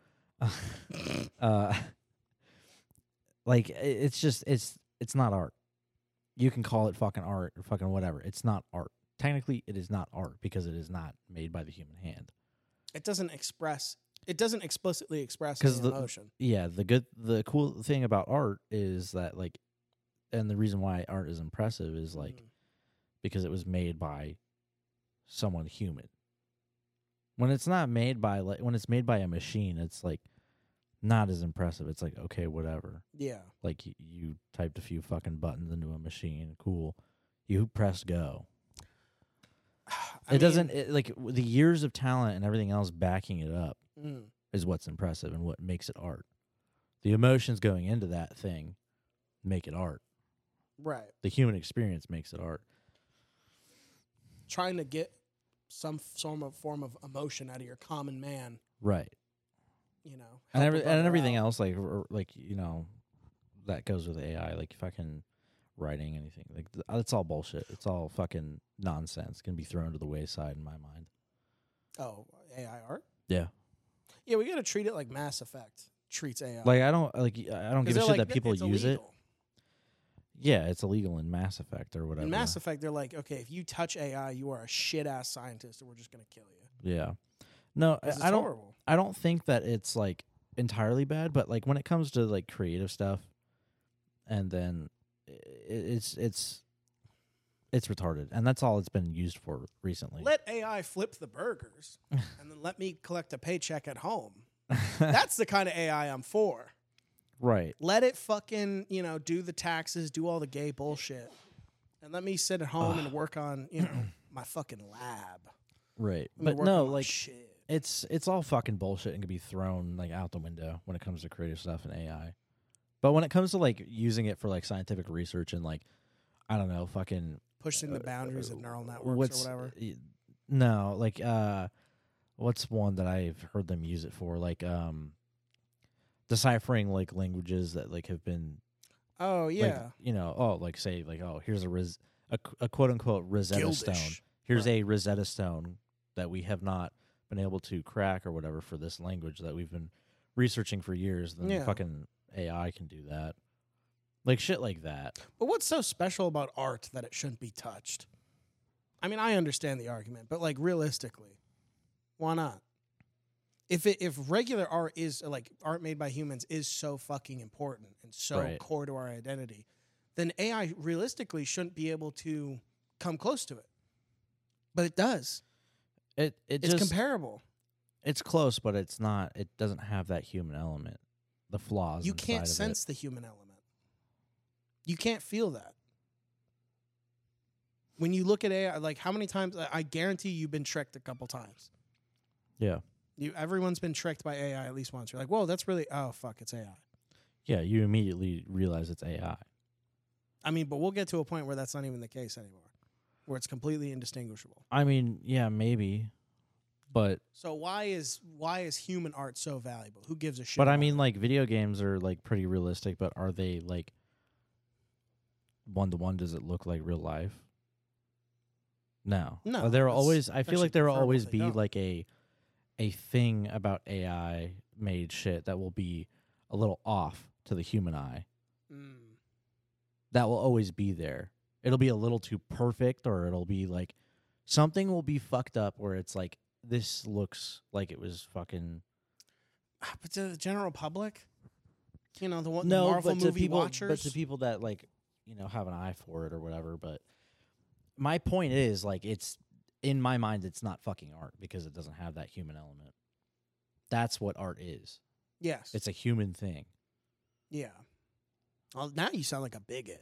like it's not art. You can call it fucking art or fucking whatever. It's not art. Technically, it is not art because it is not made by the human hand. It doesn't explicitly express any emotion. Yeah, the cool thing about art is that like, and the reason why art is impressive is like because it was made by someone human. When it's not made by when it's made by a machine, it's like not as impressive. It's like okay, whatever. Yeah. Like you typed a few fucking buttons into a machine. Cool. You press go. Like the years of talent and everything else backing it up is what's impressive and what makes it art. The emotions going into that thing make it art. Right. The human experience makes it art. Trying to get some form of emotion out of your common man. Right. You know. And everything else like you know that goes with AI like fucking writing anything like it's all bullshit. It's all fucking nonsense. Can be thrown to the wayside in my mind. Oh, AI art? Yeah. Yeah, we got to treat it like Mass Effect treats AI. Like I don't give a shit that people use it. Yeah, it's illegal in Mass Effect or whatever. In Mass Effect, they're like, okay, if you touch AI, you are a shit ass scientist, and we're just gonna kill you. Yeah. No, I don't. Horrible. I don't think that it's like entirely bad, but like when it comes to like creative stuff, and then it's retarded, and that's all it's been used for recently. Let AI flip the burgers, and then let me collect a paycheck at home. That's the kind of AI I'm for. Right. Let it fucking, do the taxes, do all the gay bullshit, and let me sit at home and work on, my fucking lab. Right. But no, like shit. It's all fucking bullshit and can be thrown like out the window when it comes to creative stuff and AI. But when it comes to like using it for like scientific research and like I don't know, fucking Pushing the boundaries of neural networks or whatever. No, like what's one that I've heard them use it for? Like deciphering like languages that like have been Oh yeah. like, like say like here's a quote unquote Rosetta Stone. Gildish. Here's a Rosetta Stone that we have not been able to crack or whatever for this language that we've been researching for years. Then fucking AI can do that. Like shit like that. But what's so special about art that it shouldn't be touched? I mean, I understand the argument, but like realistically, why not? If regular art is like art made by humans is so fucking important and so core to our identity, then AI realistically shouldn't be able to come close to it. But it does. It's just comparable. It's close, but it's not. It doesn't have that human element. The flaws. You can't sense the human element. You can't feel that. When you look at AI, like how many times? I guarantee you've been tricked a couple times. Yeah. Everyone's been tricked by AI at least once. You're like, whoa, that's really, oh, fuck, it's AI. Yeah, you immediately realize it's AI. I mean, but we'll get to a point where that's not even the case anymore, where it's completely indistinguishable. I mean, yeah, maybe, but... So why is human art so valuable? Who gives a shit? But I mean, like, video games are, like, pretty realistic, but are they, like, one-to-one? Does it look like real life? No. No. There always... I feel like there will always be, don't. like, a thing about AI made shit that will be a little off to the human eye. That will always be there. It'll be a little too perfect, or it'll be like something will be fucked up where it's like this looks like it was fucking. But to the general public, the Marvel but movie people, watchers, but to people that like have an eye for it or whatever. But my point is, like, it's in my mind, it's not fucking art because it doesn't have that human element. That's what art is. Yes, it's a human thing. Yeah. Well, now you sound like a bigot.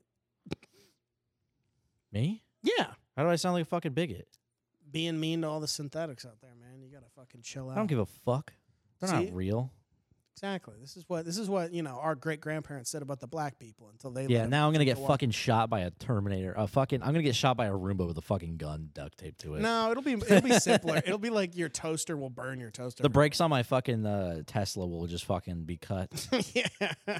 Me? Yeah. How do I sound like a fucking bigot? Being mean to all the synthetics out there, man. You gotta fucking chill out. I don't give a fuck. They're not real. Exactly. This is what our great grandparents said about the black people until they. Yeah. Now I'm gonna get fucking shot by a Terminator. I'm gonna get shot by a Roomba with a fucking gun duct taped to it. No, it'll be simpler. It'll be like your toaster will burn your toaster. The brakes on my fucking Tesla will just fucking be cut. Yeah.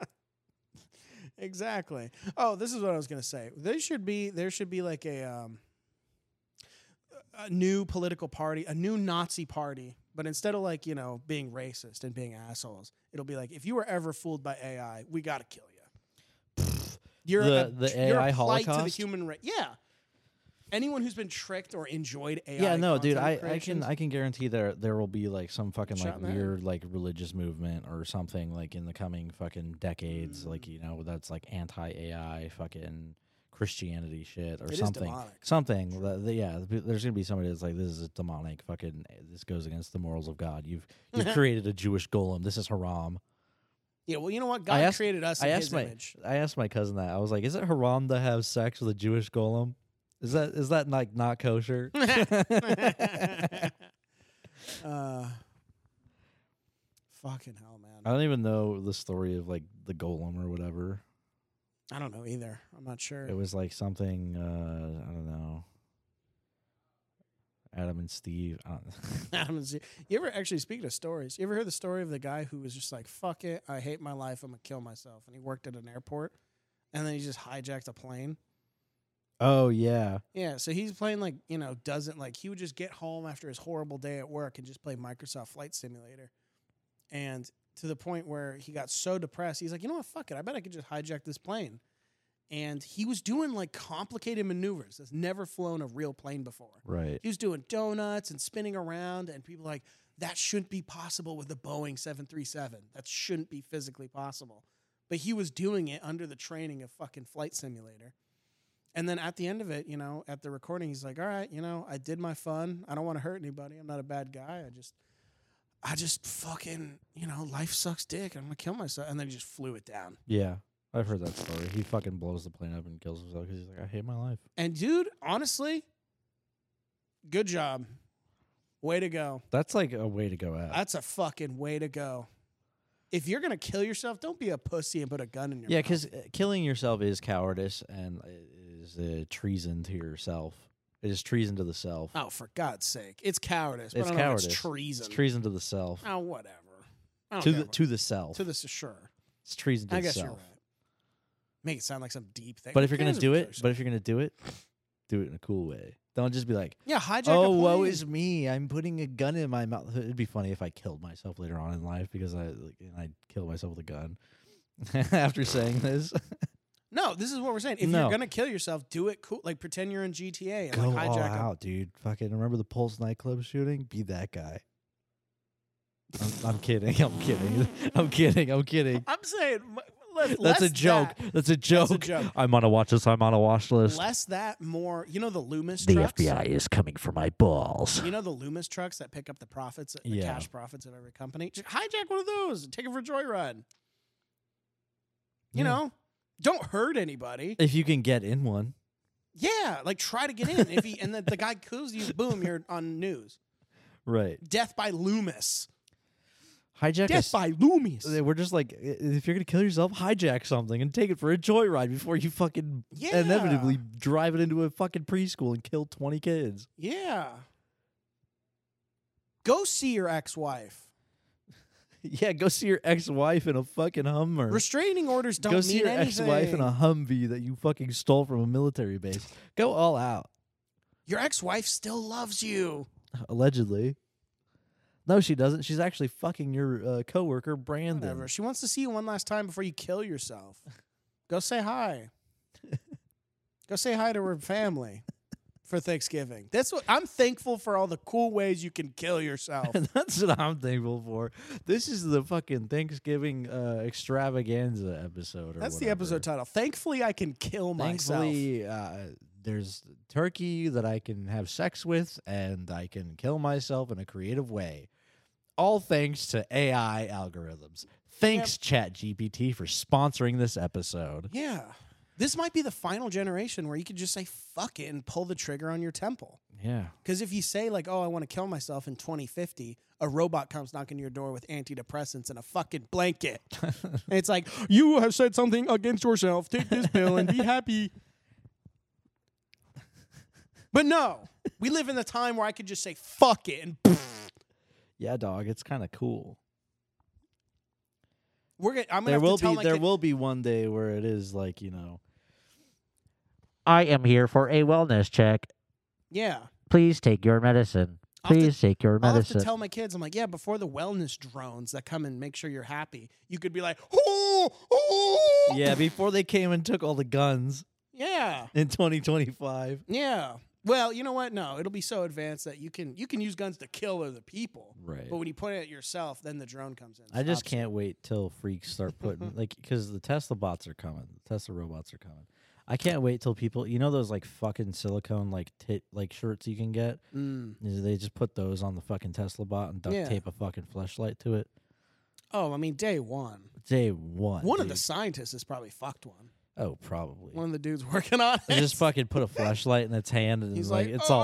Exactly. Oh, this is what I was gonna say. There should be like a new political party, a new Nazi party, but instead of like being racist and being assholes, it'll be like, if you were ever fooled by AI, we gotta kill you. You're the AI a plight Holocaust to the human race. Yeah. Anyone who's been tricked or enjoyed AI. Yeah, no, dude, I can guarantee there will be like some fucking like Shot weird like religious movement or something like in the coming fucking decades, like that's like anti-AI fucking Christianity shit or It is something. demonic. Something. There's gonna be somebody that's like, this is demonic. Fucking, this goes against the morals of God. You've created a Jewish golem. This is haram. Yeah, well, you know what? God created us in His image. I asked my cousin that. I was like, is it haram to have sex with a Jewish golem? Is that like not kosher? Fucking hell, man. I don't even know the story of like the golem or whatever. I don't know either. I'm not sure. It was like something I don't know. Adam and Steve. I don't know. Adam and Steve. You ever actually, speaking of stories, you ever heard the story of the guy who was just like, fuck it, I hate my life, I'm gonna kill myself, and he worked at an airport, and then he just hijacked a plane. Oh, yeah. Yeah, so he's playing like, doesn't like, he would just get home after his horrible day at work and just play Microsoft Flight Simulator. And to the point where he got so depressed, he's like, you know what, fuck it, I bet I could just hijack this plane. And he was doing like complicated maneuvers. That's never flown a real plane before. Right. He was doing donuts and spinning around, and people like, that shouldn't be possible with a Boeing 737. That shouldn't be physically possible. But he was doing it under the training of fucking Flight Simulator. And then at the end of it, at the recording, he's like, all right, I did my fun. I don't want to hurt anybody. I'm not a bad guy. I just fucking, life sucks dick. I'm going to kill myself. And then he just flew it down. Yeah. I've heard that story. He fucking blows the plane up and kills himself because he's like, I hate my life. And dude, honestly, good job. Way to go. That's like a way to go out. That's a fucking way to go. If you're going to kill yourself, don't be a pussy and put a gun in your mouth. Yeah, because killing yourself is cowardice, and is treason to yourself. It is treason to the self. Oh, for God's sake. It's cowardice. But It's I don't know if cowardice. It's treason. It's treason to the self. Oh, whatever. I don't To care the to the self. to this, sure. It's treason to I the guess self. you're right. Make it sound like some deep thing. But Who if you're gonna cares do you it, kill but if you're gonna do it in a cool way. Don't just be like, yeah, hijack "Oh, a plane. woe is me! I'm putting a gun in my mouth." It'd be funny if I killed myself later on in life because I killed myself with a gun after saying this. No, this is what we're saying. If No. you're gonna kill yourself, do it cool. Like pretend you're in GTA and Go like all hijack out, dude. Fucking remember the Pulse nightclub shooting? Be that guy. I'm kidding. I'm kidding. I'm kidding. I'm kidding. I'm saying That's a joke. That's a joke. joke. I'm on a watch list. I'm on a watch list. Less that, more. You know the Loomis The trucks. FBI is coming for my balls. You know the Loomis trucks that pick up the profits, the Yeah. cash profits of every company. Just hijack one of those and take it for a joyride. You Yeah. know, don't hurt anybody. If you can get in one. Yeah, like try to get in. If he and the guy kills you, boom, you're on news. Right. Death by Loomis. Hijack Death by Loomis. We're just like, if you're going to kill yourself, hijack something and take it for a joyride before you fucking Yeah. inevitably drive it into a fucking preschool and kill 20 kids. Yeah. Go see your ex-wife. Yeah, go see your ex-wife in a fucking Hummer. Restraining orders don't Go mean see your anything. ex-wife in a Humvee that you fucking stole from a military base. Go all out. Your ex-wife still loves you. Allegedly. No, she doesn't. She's actually fucking your coworker, Brandon. Whatever. She wants to see you one last time before you kill yourself. Go say hi. Go say hi to her family for Thanksgiving. That's what I'm thankful for, all the cool ways you can kill yourself. That's what I'm thankful for. This is the fucking Thanksgiving extravaganza episode. Or That's the whatever. episode title. Thankfully, I can kill myself. Thankfully, there's turkey that I can have sex with, and I can kill myself in a creative way. All thanks to AI algorithms. Thanks, ChatGPT, for sponsoring this episode. Yeah. This might be the final generation where you could just say fuck it and pull the trigger on your temple. Yeah. Because if you say, like, oh, I want to kill myself in 2050, a robot comes knocking your door with antidepressants and a fucking blanket. And it's like, you have said something against yourself. Take this pill and be happy. But no, we live in the time where I could just say fuck it and Yeah, dog. It's kind of cool. I'm There gonna will have to tell be my there kid, will be one day where it is like, I am here for a wellness check. yeah. Please take your medicine. I'll have to- Please take your I'll have medicine. to tell my kids, I'm like, yeah, before the wellness drones that come and make sure you're happy, you could be like, oh, oh. yeah, before they came and took all the guns Yeah. in 2025. Yeah. Well, you know what? No, it'll be so advanced that you can use guns to kill other people. Right. But when you point it at yourself, then the drone comes in. and I just stops you. can't wait till freaks start putting because the Tesla bots are coming. The Tesla robots are coming. I can't wait till people, those like fucking silicone like shirts you can get. They just put those on the fucking Tesla bot and duct Yeah. tape a fucking fleshlight to it. Oh, I mean, day one. Day one. One of the dude. scientists has probably fucked one. Oh, probably. One of the dudes working on They it. just fucking put a fleshlight in its hand and He's like like, it's all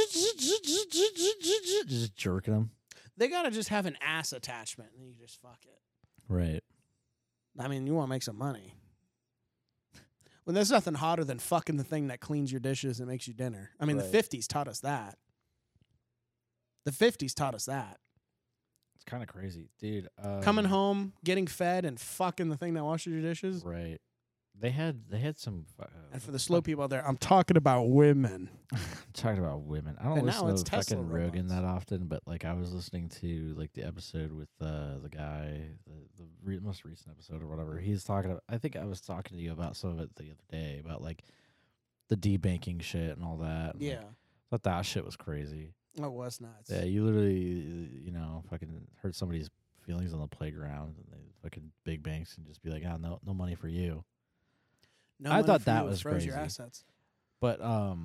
"Oh." just jerking them. They gotta just have an ass attachment and you just fuck it. Right. I mean, you want to make some money. Well, there's nothing hotter than fucking the thing that cleans your dishes and makes you dinner. I mean, Right. the 50s taught us that. The 50s taught us that. It's kind of crazy, dude. Coming home, getting fed, and fucking the thing that washes your dishes. Right. They had some. And for the slow people out there, I'm talking about women. Talking about women. I don't And listen now to it's Tesla fucking Rogan robots. that often, but like I was listening to like the episode with the guy, the most recent episode or whatever. He's talking about. I think I was talking to you about some of it the other day about like the debanking shit and all that. And, Yeah. like, thought that shit was crazy. It was nuts. Yeah, you literally, fucking hurt somebody's feelings on the playground and they fucking big banks and just be like, no money for you. No I money thought for that you, it was froze your crazy. assets. But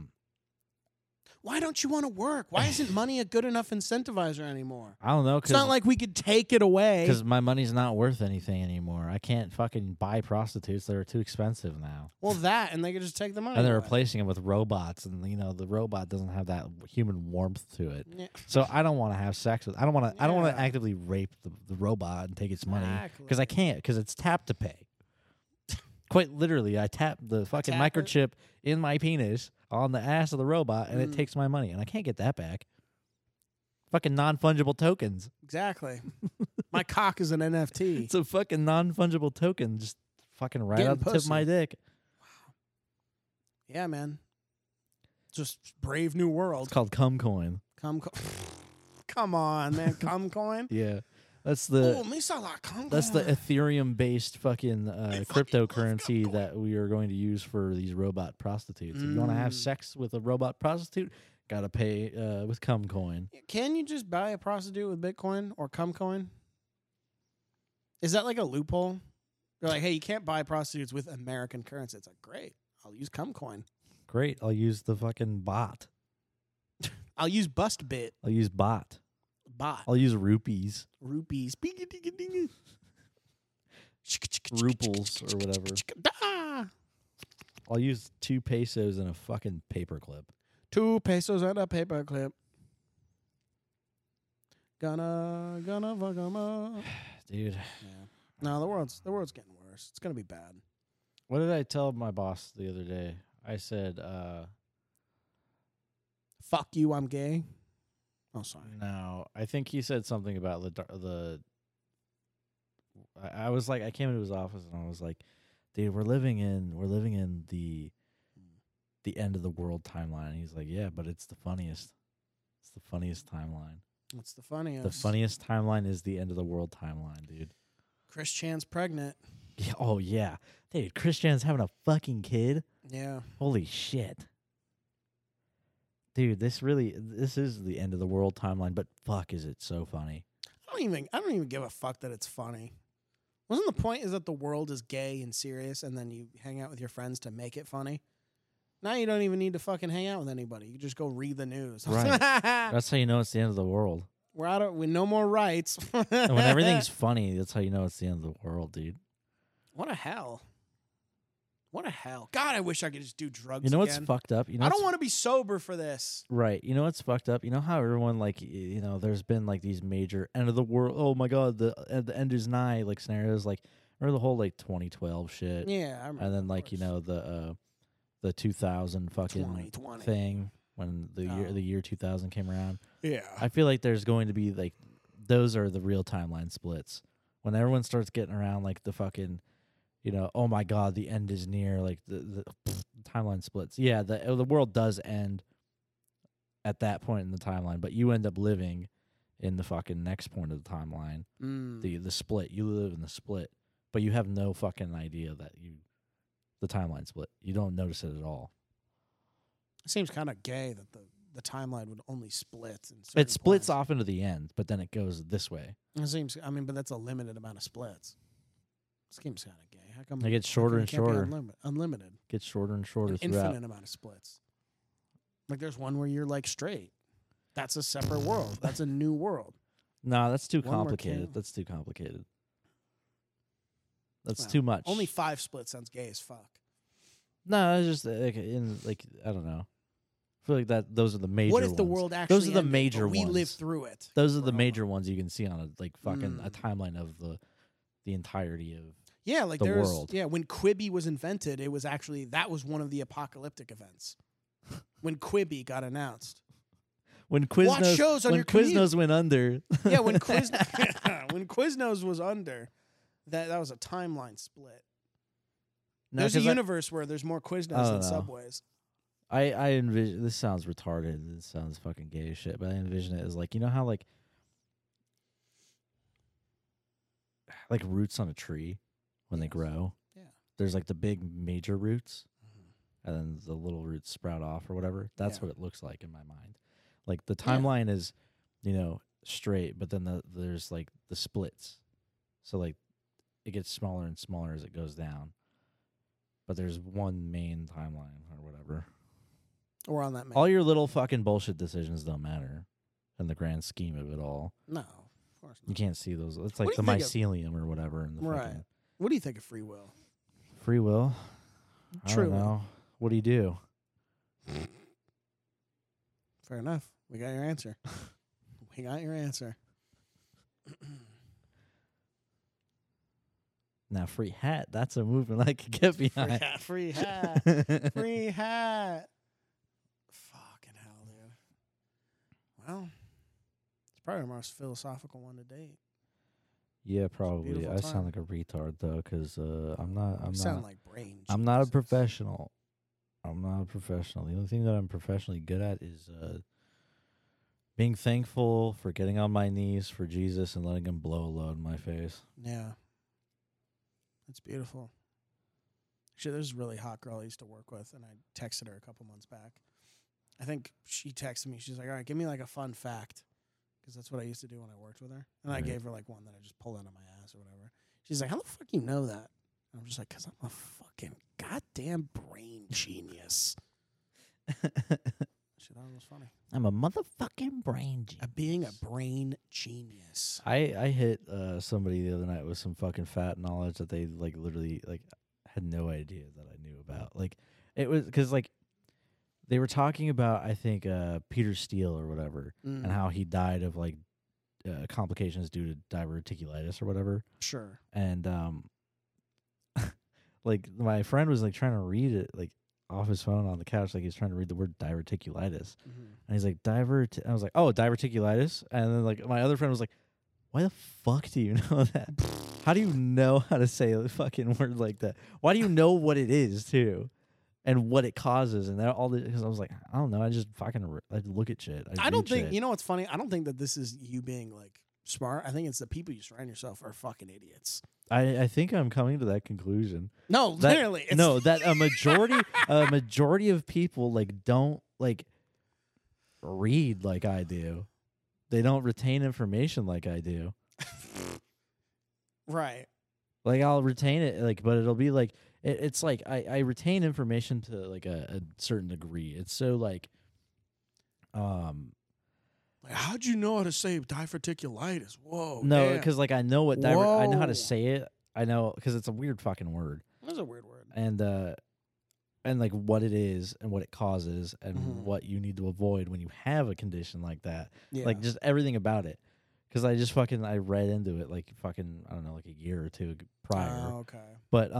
Why don't you want to work? Why isn't money a good enough incentivizer anymore? I don't know It's not because like we could take it away. my money's not worth anything anymore. I can't fucking buy prostitutes; they're too expensive now. Well, that, and they could just take the money And they're away. replacing them with robots, and the robot doesn't have that human warmth to it. Yeah. So I don't want to have sex with. I don't want to Yeah. actively rape the robot and take its money Exactly. because I can't because it's tap to pay. Quite literally, I tap the fucking tap it? microchip in my penis on the ass of the robot, and it Mm. takes my money, and I can't get that back. Fucking non-fungible tokens. Exactly. My cock is an NFT. It's a fucking non-fungible token, just fucking right Getting out the tip of my pussy. dick. Yeah, man. Just brave new world. It's called Cumcoin. Come on, man. Cum coin. Yeah, that's Oh, the me saw that cum that's the coin. Ethereum-based fucking fucking cryptocurrency love Cumcoin. that we are going to use for these robot prostitutes. If you want to have Mm. sex with a robot prostitute, gotta pay with Cumcoin. Can you just buy a prostitute with Bitcoin or cum coin? Is that like a loophole? They're like, hey, you can't buy prostitutes with American currency. It's like, great. I'll use cum coin. Great, I'll use the fucking bot. I'll use bust bit. I'll use bot. Bot. I'll use rupees, Rupees. ruples, or whatever. Ah. I'll use 2 pesos and a fucking paperclip. 2 pesos and a paperclip. Gonna fuck 'em up. Dude, Yeah. No, the world's getting worse. It's gonna be bad. what did I tell my boss the other day? I said, Fuck you, I'm gay. Oh, sorry. no. I think he said something about the. I was like, I came into his office and I was like, dude, we're living in the end of the world timeline. And he's like, yeah, but it's the funniest. It's the funniest timeline. What's the funniest? The funniest timeline is the end of the world timeline, dude. Chris Chan's pregnant. Yeah, oh yeah, dude. Christian's having a fucking kid. Yeah. Holy shit. Dude, this is the end of the world timeline, but fuck is it so funny. I don't even give a fuck that it's funny. Wasn't the point is that the world is gay and serious and then you hang out with your friends to make it funny? Now you don't even need to fucking hang out with anybody. You just go read the news. Right. That's how you know it's the end of the world. We're out of with no more rights. And when everything's funny, that's how you know it's the end of the world, dude. What a hell. What a hell. God, I wish I could just do drugs You know what's again. fucked up? You know I don't what's- want to be sober for this. Right. You know what's fucked up? You know how everyone there's been like these major end of the world. Oh my god, the end is nigh. Like scenarios, like remember the whole like 2012 shit, Yeah, I remember. and then of like course. the 2000 fucking 2020. thing when the Oh. year 2000 came around. Yeah. I feel like there's going to be like those are the real timeline splits when everyone starts getting around like the fucking. Oh my god, the end is near. Like the timeline splits. Yeah, the world does end at that point in the timeline, but you end up living in the fucking next point of the timeline. Mm. The split. You live in the split, but you have no fucking idea that the timeline split. You don't notice it at all. It seems kind of gay that the timeline would only split. In certain It splits points. off into the end, but then it goes this way. It seems. I mean, but that's a limited amount of splits. Seems kind of gay. How come It gets how shorter come and it can't be shorter. Unlimited. Gets shorter and shorter An throughout. infinite amount of splits. Like there's one where you're like straight. That's a separate world. That's a new world. No, that's too One more complicated. candle. That's too complicated. That's Well, too much. Only 5 splits sounds gay as fuck. No, it's just I don't know. I feel like that those are the major. What if the ones. world actually Those are the ended, major but we ones. lived through it? Those are the We're all major ones you can see on a fucking a Mm. timeline of the entirety of. Yeah, like the there's world. yeah, when Quibi was invented, it was actually that was one of the apocalyptic events. When Quibi got announced. When Watch Quiznos shows on when your commute. Quiznos went under. Yeah, when when Quiznos was under, that was a timeline split. No, There's a 'cause I- universe where there's more Quiznos I than don't know. subways. I envision this sounds retarded. This sounds fucking gay as shit. But I envision it as like how like roots on a tree when they Yes. grow. Yeah. There's like the big major roots, and then the little roots sprout off or whatever. That's Yeah. what it looks like in my mind. Like the timeline is, straight, but then there's like the splits. So like it gets smaller and smaller as it goes down. But there's one main timeline or whatever. Or on that man. All your little fucking bullshit decisions don't matter in the grand scheme of it all. No, of course You not. can't see those. It's What like do the you think of- mycelium or whatever in the Right. fucking What do you think of free will? free will. I True. don't know. What do you do? Fair enough. We got your answer. We got your answer. Now, free hat, that's a movement I could get behind. Free hat. Free hat. Fucking hell, dude. Well, it's probably the most philosophical one to date. Yeah, probably. beautiful I time. sound like a retard though, because I'm You sound not. like brain. I'm not a geniuses. professional. I'm not a professional. The only thing that I'm professionally good at is being thankful for getting on my knees for Jesus and letting him blow a load in my face. Yeah. It's beautiful. Actually, there's a really hot girl I used to work with, and I texted her a couple months back. I think she texted me. She's like, all right, give me like a fun fact. Because that's what I used to do when I worked with her. And I Right. gave her like one that I just pulled out of my ass or whatever. She's like, how the fuck you know that? And I'm just like, because I'm a fucking goddamn brain genius. She thought it was funny. I'm a motherfucking brain genius. Being a brain genius. I hit somebody the other night with some fucking fat knowledge that they like literally like had no idea that I knew about. Like it was because like they were talking about I think Peter Steele or whatever Mm. and how he died of like complications due to diverticulitis or whatever. Sure. And like my friend was like trying to read it like off his phone on the couch, like he was trying to read the word diverticulitis. Mm-hmm. And he's like, I was like, oh, diverticulitis. And then like my other friend was like, why the fuck do you know that? How do you know how to say a fucking word like that? Why do you know what it is too? And what it causes and that all the because I was like, I don't know. I just fucking I look at shit. I don't read think shit. you know what's funny. I don't think that this is you being like smart. I think it's the people you surround yourself are fucking idiots. I think I'm coming to that conclusion. No, That- literally. It's, No, that a majority of people like don't like read like I do. They don't retain information like I do. right. Like I'll retain it, like, but it'll be like it's like I retain information to like a certain degree. It's so like, Like, how'd you know how to say diverticulitis? Whoa. no, damn. because like I know what I know how Whoa. to say it. I know because it's a weird fucking word, That's a weird word. and like what it is and what it causes and Mhm. what you need to avoid when you have a condition like that. Yeah. Like just everything about it. Because I just fucking I read into it like fucking I don't know like a year or two prior. Oh, okay. But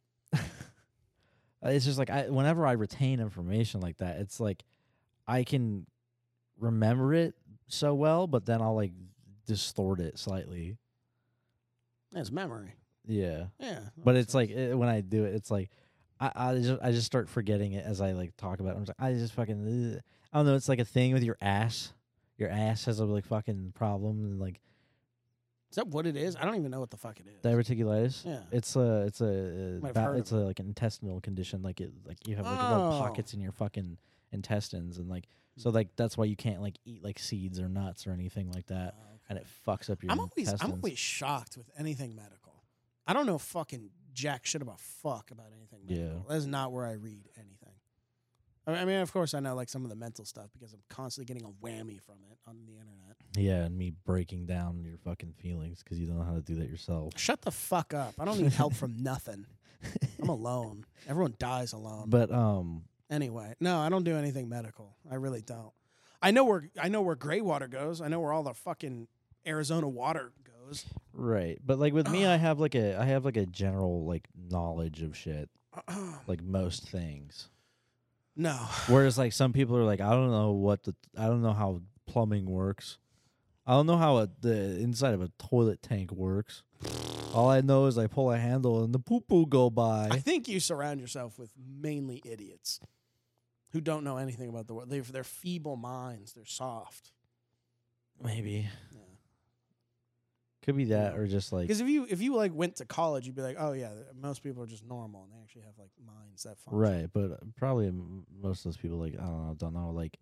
it's just like whenever I retain information like that, it's like I can remember it so well, but then I'll like distort it slightly. It's memory. Yeah, Yeah. that but makes it's like sense. when I do it, it's like I just start forgetting it as I like talk about it. I'm just like I just fucking I don't know. It's like a thing with your ass. Your ass has a like fucking problem and like Is that what it is? I don't even know what the fuck it is. diverticulitis. Yeah. It's Might have heard it's of a like an intestinal condition. Like it like you have like little Oh. pockets in your fucking intestines and like so like that's why you can't like eat like seeds or nuts or anything like that, Oh, okay. and it fucks up your I'm intestines. always shocked with anything medical. I don't know fucking jack shit about anything medical. Yeah. That's not where I read anything. I mean, of course, I know like some of the mental stuff because I'm constantly getting a whammy from it on the internet. Yeah, and me breaking down your fucking feelings because you don't know how to do that yourself. Shut the fuck up. I don't need help from nothing. I'm alone. Everyone dies alone. But Anyway, no, I don't do anything medical. I really don't. I know where gray water goes. I know where all the fucking Arizona water goes. right. But like with me, I have like a general like knowledge of shit, like most things. No. Whereas like some people are like, I don't know how plumbing works. I don't know how the inside of a toilet tank works. All I know is I pull a handle and the poo-poo go by. I think you surround yourself with mainly idiots who don't know anything about the world. They're feeble minds. They're soft. Maybe. Yeah. Could be that or just like Because if you like went to college, you'd be like, oh yeah, most people are just normal and they actually have like minds that function. right, but probably most of those people like don't know like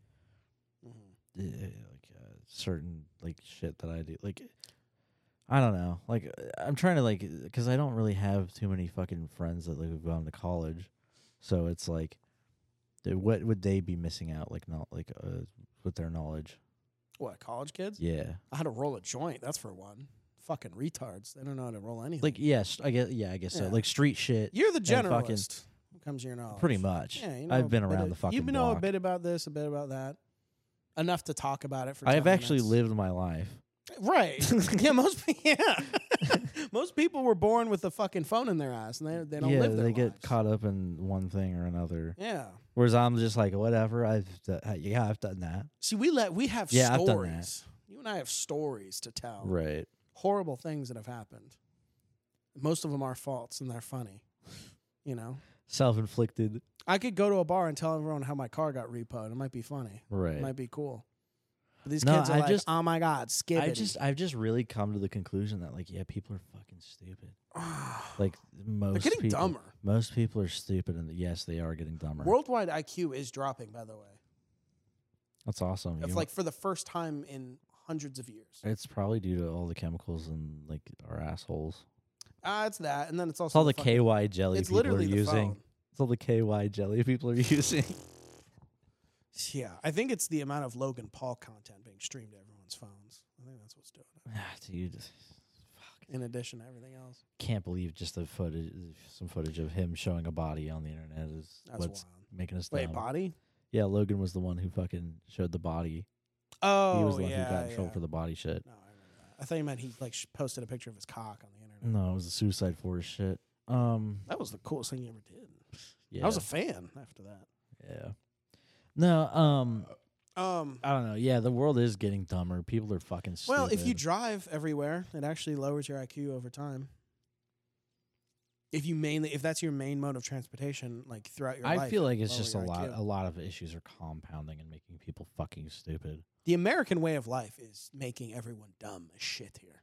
Mhm. certain like shit that I do. Like I don't know. Like I'm trying to like because I don't really have too many fucking friends that like have gone to college, so it's like, what would they be missing out like not like with their knowledge? What, college kids? Yeah, I had to roll a joint. That's for one. Fucking retards. They don't know how to roll anything. like yes, I guess so. Yeah. Like street shit. You're the and fucking- generalist. When it comes to your knowledge. Pretty much. Yeah, you know I've been a bit around the of- fucking You know block. a bit about this, a bit about that. Enough to talk about it for. I've 10 actually minutes. lived my life. Right. Yeah, most people. Yeah. Most people were born with a fucking phone in their ass, and they don't yeah, live their they get lives. caught up in one thing or another. Yeah. Whereas I'm just like, whatever. I've done that. See, we have Yeah, I've done stories. You and I have stories to tell. Right. Horrible things that have happened. Most of them are faults, and they're funny. You know, Self-inflicted. I could go to a bar and tell everyone how my car got repoed. It might be funny. Right. It might be cool. But these No, kids are I like, just- oh my god, skibbity. I've just really come to the conclusion that like, yeah, people are fucking stupid. Like most They're getting people, dumber. Most people are stupid, and yes, they are getting dumber. Worldwide IQ is dropping, by the way. That's awesome. It's You- like for the first time in hundreds of years. it's probably due to all the chemicals in like our assholes. It's that, and then it's It's also all the fucking- KY jelly It's people are literally the using. phone. It's all the KY jelly people are using. Yeah, I think it's the amount of Logan Paul content being streamed to everyone's phones. I think that's what's doing it. Dude, In addition to everything else, can't believe just the footage, some footage of him showing a body on the internet is that's what's wild. making us Wait, dumb. body? Yeah, Logan was the one who fucking showed the body. Oh, He was the one yeah, who got in trouble yeah. for the body shit. No, I remember that. I thought you meant he like posted a picture of his cock on the internet. No, it was the Suicide Forest shit. That was the coolest thing you ever did. Yeah, I was a fan after that. yeah. No, I don't know. Yeah, the world is getting dumber. People are fucking stupid. Well, if you drive everywhere, it actually lowers your IQ over time. If that's your main mode of transportation, like throughout your life, I feel like it's lower just your a IQ. lot of issues are compounding and making people fucking stupid. The American way of life is making everyone dumb as shit here,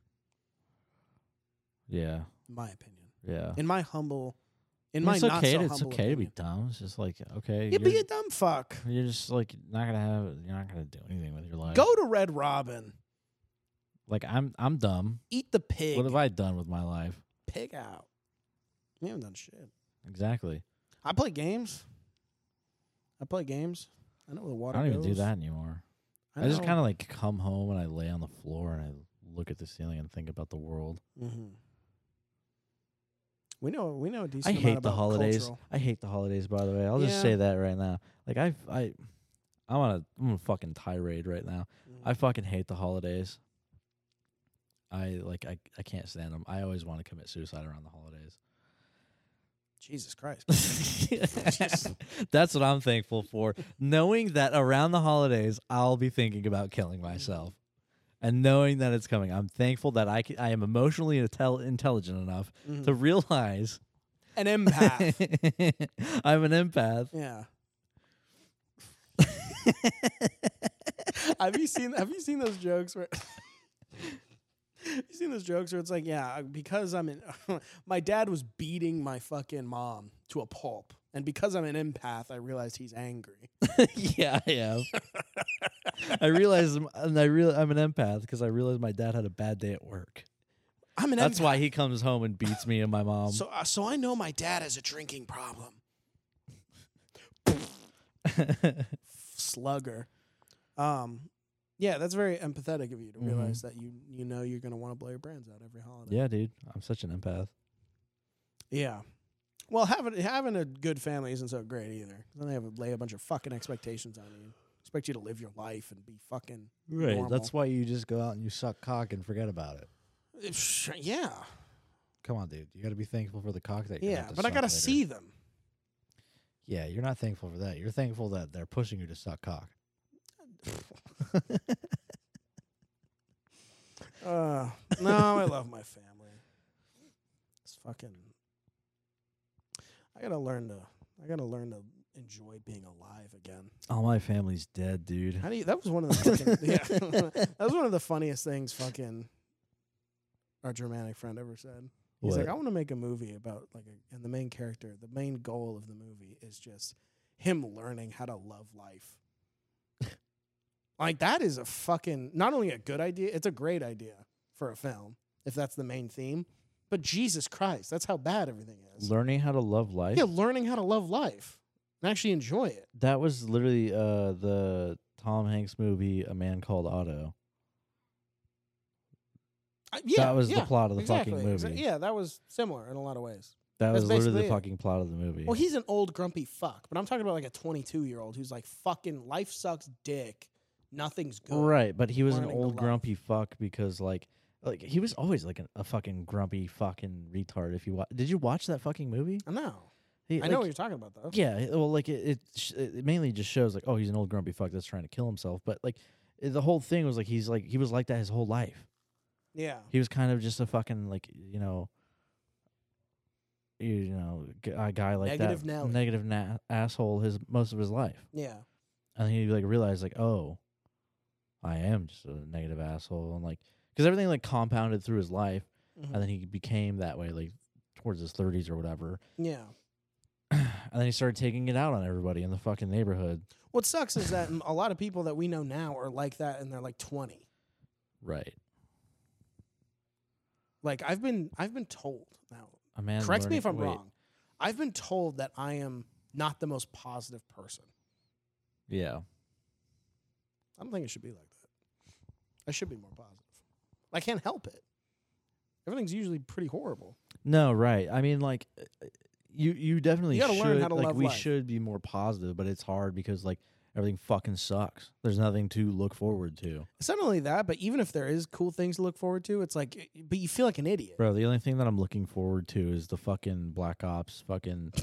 Yeah, in my opinion. yeah. In my humble, It's not okay. so It's humble okay to be opinion. dumb. It's just like okay. Yeah, be a dumb fuck. You're just like not gonna you're not gonna do anything with your life. Go to Red Robin. Like I'm dumb. Eat the pig. What have I done with my life? Pig out. You haven't done shit. Exactly. I play games. I know where the water I don't even do goes. that anymore. I just kind of like come home and I lay on the floor and I look at the ceiling and think about the world. Mm-hmm. We know a decent I amount hate the about holidays. cultural. I hate the holidays. By the way, I'll just Yeah. say that right now. Like I'm on a fucking tirade right now. Mhm. I fucking hate the holidays. I can't stand them. I always want to commit suicide around the holidays. Jesus Christ. That's what I'm thankful for. Knowing that around the holidays, I'll be thinking about killing myself. And knowing that it's coming, I'm thankful that I am emotionally intelligent enough Mhm. to realize An empath. I'm an empath. Yeah. Have you seen those jokes where you seen those jokes where it's like, yeah, because I'm in my dad was beating my fucking mom to a pulp, and because I'm an empath, I realized he's angry. Yeah, I am. I realize I'm an empath because I realized my dad had a bad day at work. I'm an That's empath. why he comes home and beats me and my mom. So I know my dad has a drinking problem. Slugger. Yeah, that's very empathetic of you to realize that you know you're gonna want to blow your brains out every holiday. Yeah, dude. I'm such an empath. Yeah. Well, having a good family isn't so great either. Then they lay a bunch of fucking expectations on you. Expect you to live your life and be fucking normal. That's why you just go out and you suck cock and forget about it. Yeah. Come on, dude. You got to be thankful for the cock that you Yeah, but I gotta see them. Yeah, you're not thankful for that. You're thankful that they're pushing you to suck cock. No, I love my family. It's fucking. I gotta learn to enjoy being alive again. All my family's dead, dude. How do you? That was one of the fucking, yeah. That was one of the funniest things fucking our Germanic friend ever said. He's What? like, I want to make a movie about and the main character, the main goal of the movie is just him learning how to love life. Like that is a fucking not only a good idea, it's a great idea for a film if that's the main theme. But Jesus Christ, that's how bad everything is. Learning how to love life. Yeah, learning how to love life and actually enjoy it. That was literally the Tom Hanks movie, A Man Called Otto. Yeah, That was the yeah, plot of the exactly, fucking movie. Yeah, that was similar in a lot of ways. That That's was literally basically the it. fucking plot of the movie. Well, he's an old grumpy fuck, but I'm talking about like a 22-year-old who's like fucking life sucks dick. Nothing's good. Right, but he was an Learning to old love. grumpy fuck because like Like he was always like a fucking grumpy fucking retard. If you did you watch that fucking movie? I know. He, I know what you're talking about, though. Yeah, well, like it mainly just shows like, oh, he's an old grumpy fuck that's trying to kill himself. But like the whole thing was like he was like that his whole life. Yeah. He was kind of just a fucking like a guy like Negative that, Nelly. negative asshole most of his life. Yeah. And he like realized like, oh, I am just a negative asshole, and like because everything like compounded through his life, Mhm. and then he became that way like towards his 30s or whatever. Yeah. And then he started taking it out on everybody in the fucking neighborhood. What sucks is that a lot of people that we know now are like that, and they're like 20. Right. Like I've been told now. A man. Correct me if I'm wait, wrong. I've been told that I am not the most positive person. Yeah. I don't think it should be like that. I should be more positive. I can't help it. Everything's usually pretty horrible. No, right. I mean, like, you definitely You gotta should. learn how to like, love we life. should be more positive, but it's hard because like everything fucking sucks. There's nothing to look forward to, It's not only that, but even if there is cool things to look forward to, it's like, but you feel like an idiot. bro. The only thing that I'm looking forward to is the fucking Black Ops, fucking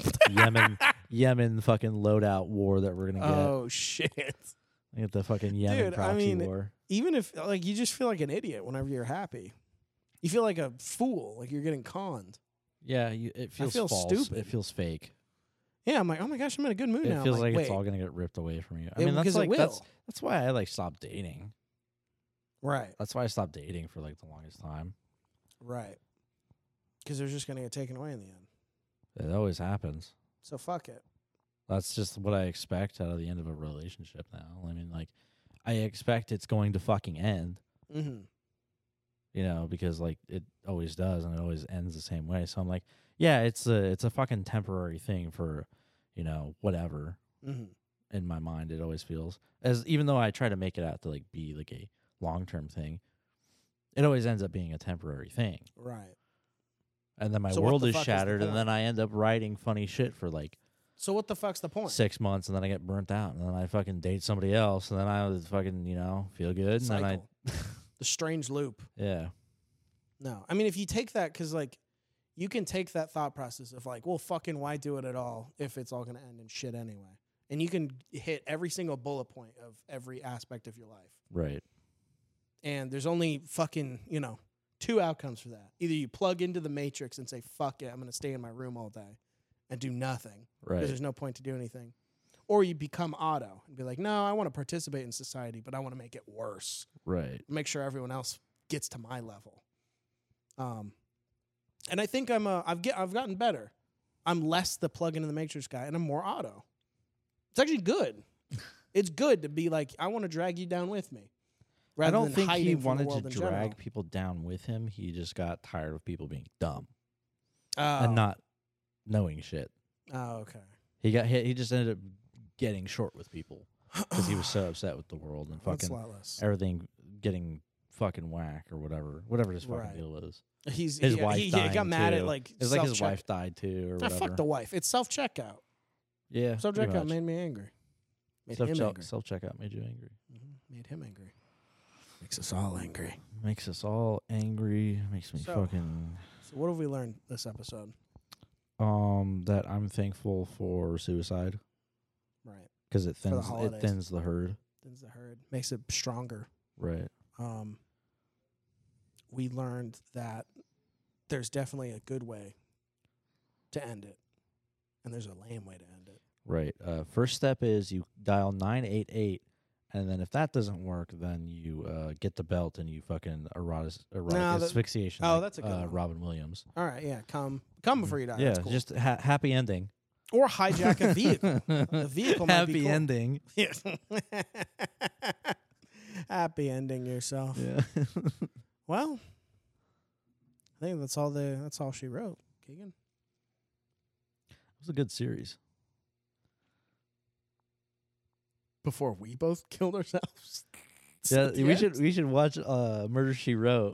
Yemen fucking loadout war that we're gonna get. Oh shit! Get the fucking Yemen Dude, I proxy mean, war. Even if like you just feel like an idiot whenever you're happy, you feel like a fool, like you're getting conned. Yeah, it feels feel false. stupid. It feels fake. Yeah, I'm like, oh my gosh, I'm in a good mood now. It I'm feels like wait, it's all gonna get ripped away from you. I It- mean, that's because it like will. that's why I like stopped dating. right, That's why I stopped dating for like the longest time. right, because they're just gonna get taken away in the end. It always happens. So fuck it. That's just what I expect out of the end of a relationship now. I mean, like, I expect it's going to fucking end, Mm-hmm. because like it always does, and it always ends the same way. So I'm like, yeah, it's a fucking temporary thing for, whatever. Mm-hmm. In my mind, it always feels even though I try to make it out to like be like a long term thing, it always ends up being a temporary thing. Right. And then my So what world the is fuck is the shattered, and point? then I end up writing funny shit for like So what the fuck's the point? 6 months, and then I get burnt out, and then I fucking date somebody else, and then I fucking feel good, and then Cycle. The strange loop. yeah, No, I mean if you take that, because like you can take that thought process of like, well, fucking why do it at all if it's all gonna end in shit anyway, and you can hit every single bullet point of every aspect of your life, right, and there's only fucking two outcomes for that. Either you plug into the matrix and say fuck it, I'm gonna stay in my room all day and do nothing because right, there's no point to do anything, or you become Otto and be like, no, I want to participate in society, but I want to make it worse. right, Make sure everyone else gets to my level. And I think I've gotten better. I'm less the plug into the matrix guy, and I'm more Otto. It's actually good. It's good to be like, I want to drag you down with me. I Rather don't than think he hiding from the wanted world to in drag general. people down with him. He just got tired of people being dumb Oh. and not knowing shit. Oh, okay. He got hit. He just ended up getting short with people because he was so upset with the world and That's a fucking lot less. everything getting fucking whack or whatever his fucking Right. deal is. His wife he dying got mad at too. like It's like his self-check- wife died too or Ah, whatever. fuck the wife. It's self checkout. Yeah, Self pretty checkout much. made me angry. Made Self him angry. checkout made you angry. Made him angry. Makes us all angry. Makes us all angry. Makes me So- fucking So what have we learned this episode? that I'm thankful for suicide Right. because it the thins holidays. the herd. Thins the herd. Makes it stronger. Right. We learned that there's definitely a good way to end it, and there's a lame way to end it. Right. First step is you dial 988, and then if that doesn't work, then you get the belt and you fucking erotic asphyxiation. oh, like, that's a good one. Robin Williams. All right, yeah, come before you die. Yeah, That's cool. just happy ending. Or hijack a vehicle. The vehicle might be happy cool. ending. Yeah. Happy ending yourself. Yeah. Well, I think that's all she wrote. Keegan. It was a good series. Before we both killed ourselves. Yeah, we should watch Murder She Wrote.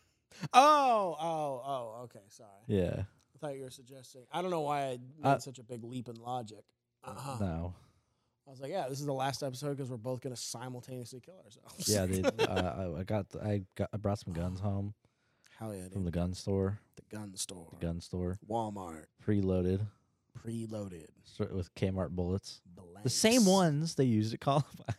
Oh, okay, sorry. Yeah. I thought you were suggesting. I don't know why I made such a big leap in logic. No. I was like, yeah, this is the last episode because we're both going to simultaneously kill ourselves. Yeah, dude. I brought some guns home. Hell yeah, dude. from the gun store. The gun store. The gun store. Walmart. Preloaded Preloaded. with Kmart bullets. The Blanks. same ones they used at Columbine.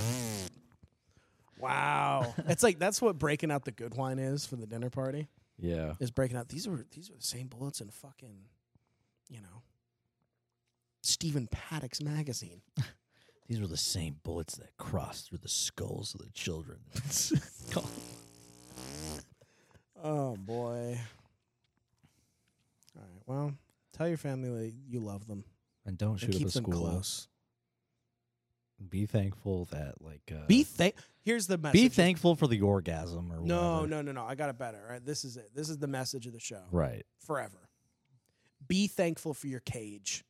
Wow. It's like that's what breaking out the good wine is for the dinner party. Yeah. Is breaking out these are the same bullets in fucking, you know, Stephen Paddock's magazine. These were the same bullets that crossed through the skulls of the children. Oh boy. All right. Well, tell your family you love them. And don't And shoot up keep a them school. close. Be thankful that Here's the message. be thankful for the orgasm or No, whatever. no. I got it better. All right. This is it. This is the message of the show. Right. Forever. Be thankful for your cage.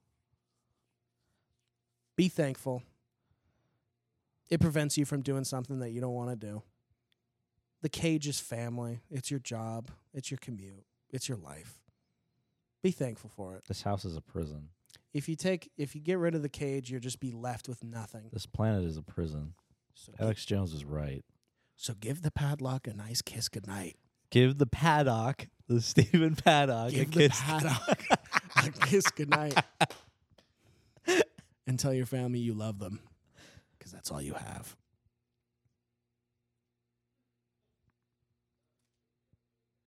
Be thankful. It prevents you from doing something that you don't want to do. The cage is family. It's your job. It's your commute. It's your life. Be thankful for it. This house is a prison. If you get rid of the cage, you'll just be left with nothing. This planet is a prison. So, Alex Jones is right. so give the padlock a nice kiss goodnight. Give the paddock, the Stephen Paddock, Give a the kiss. paddock a kiss goodnight. And tell your family you love them. Because that's all you have.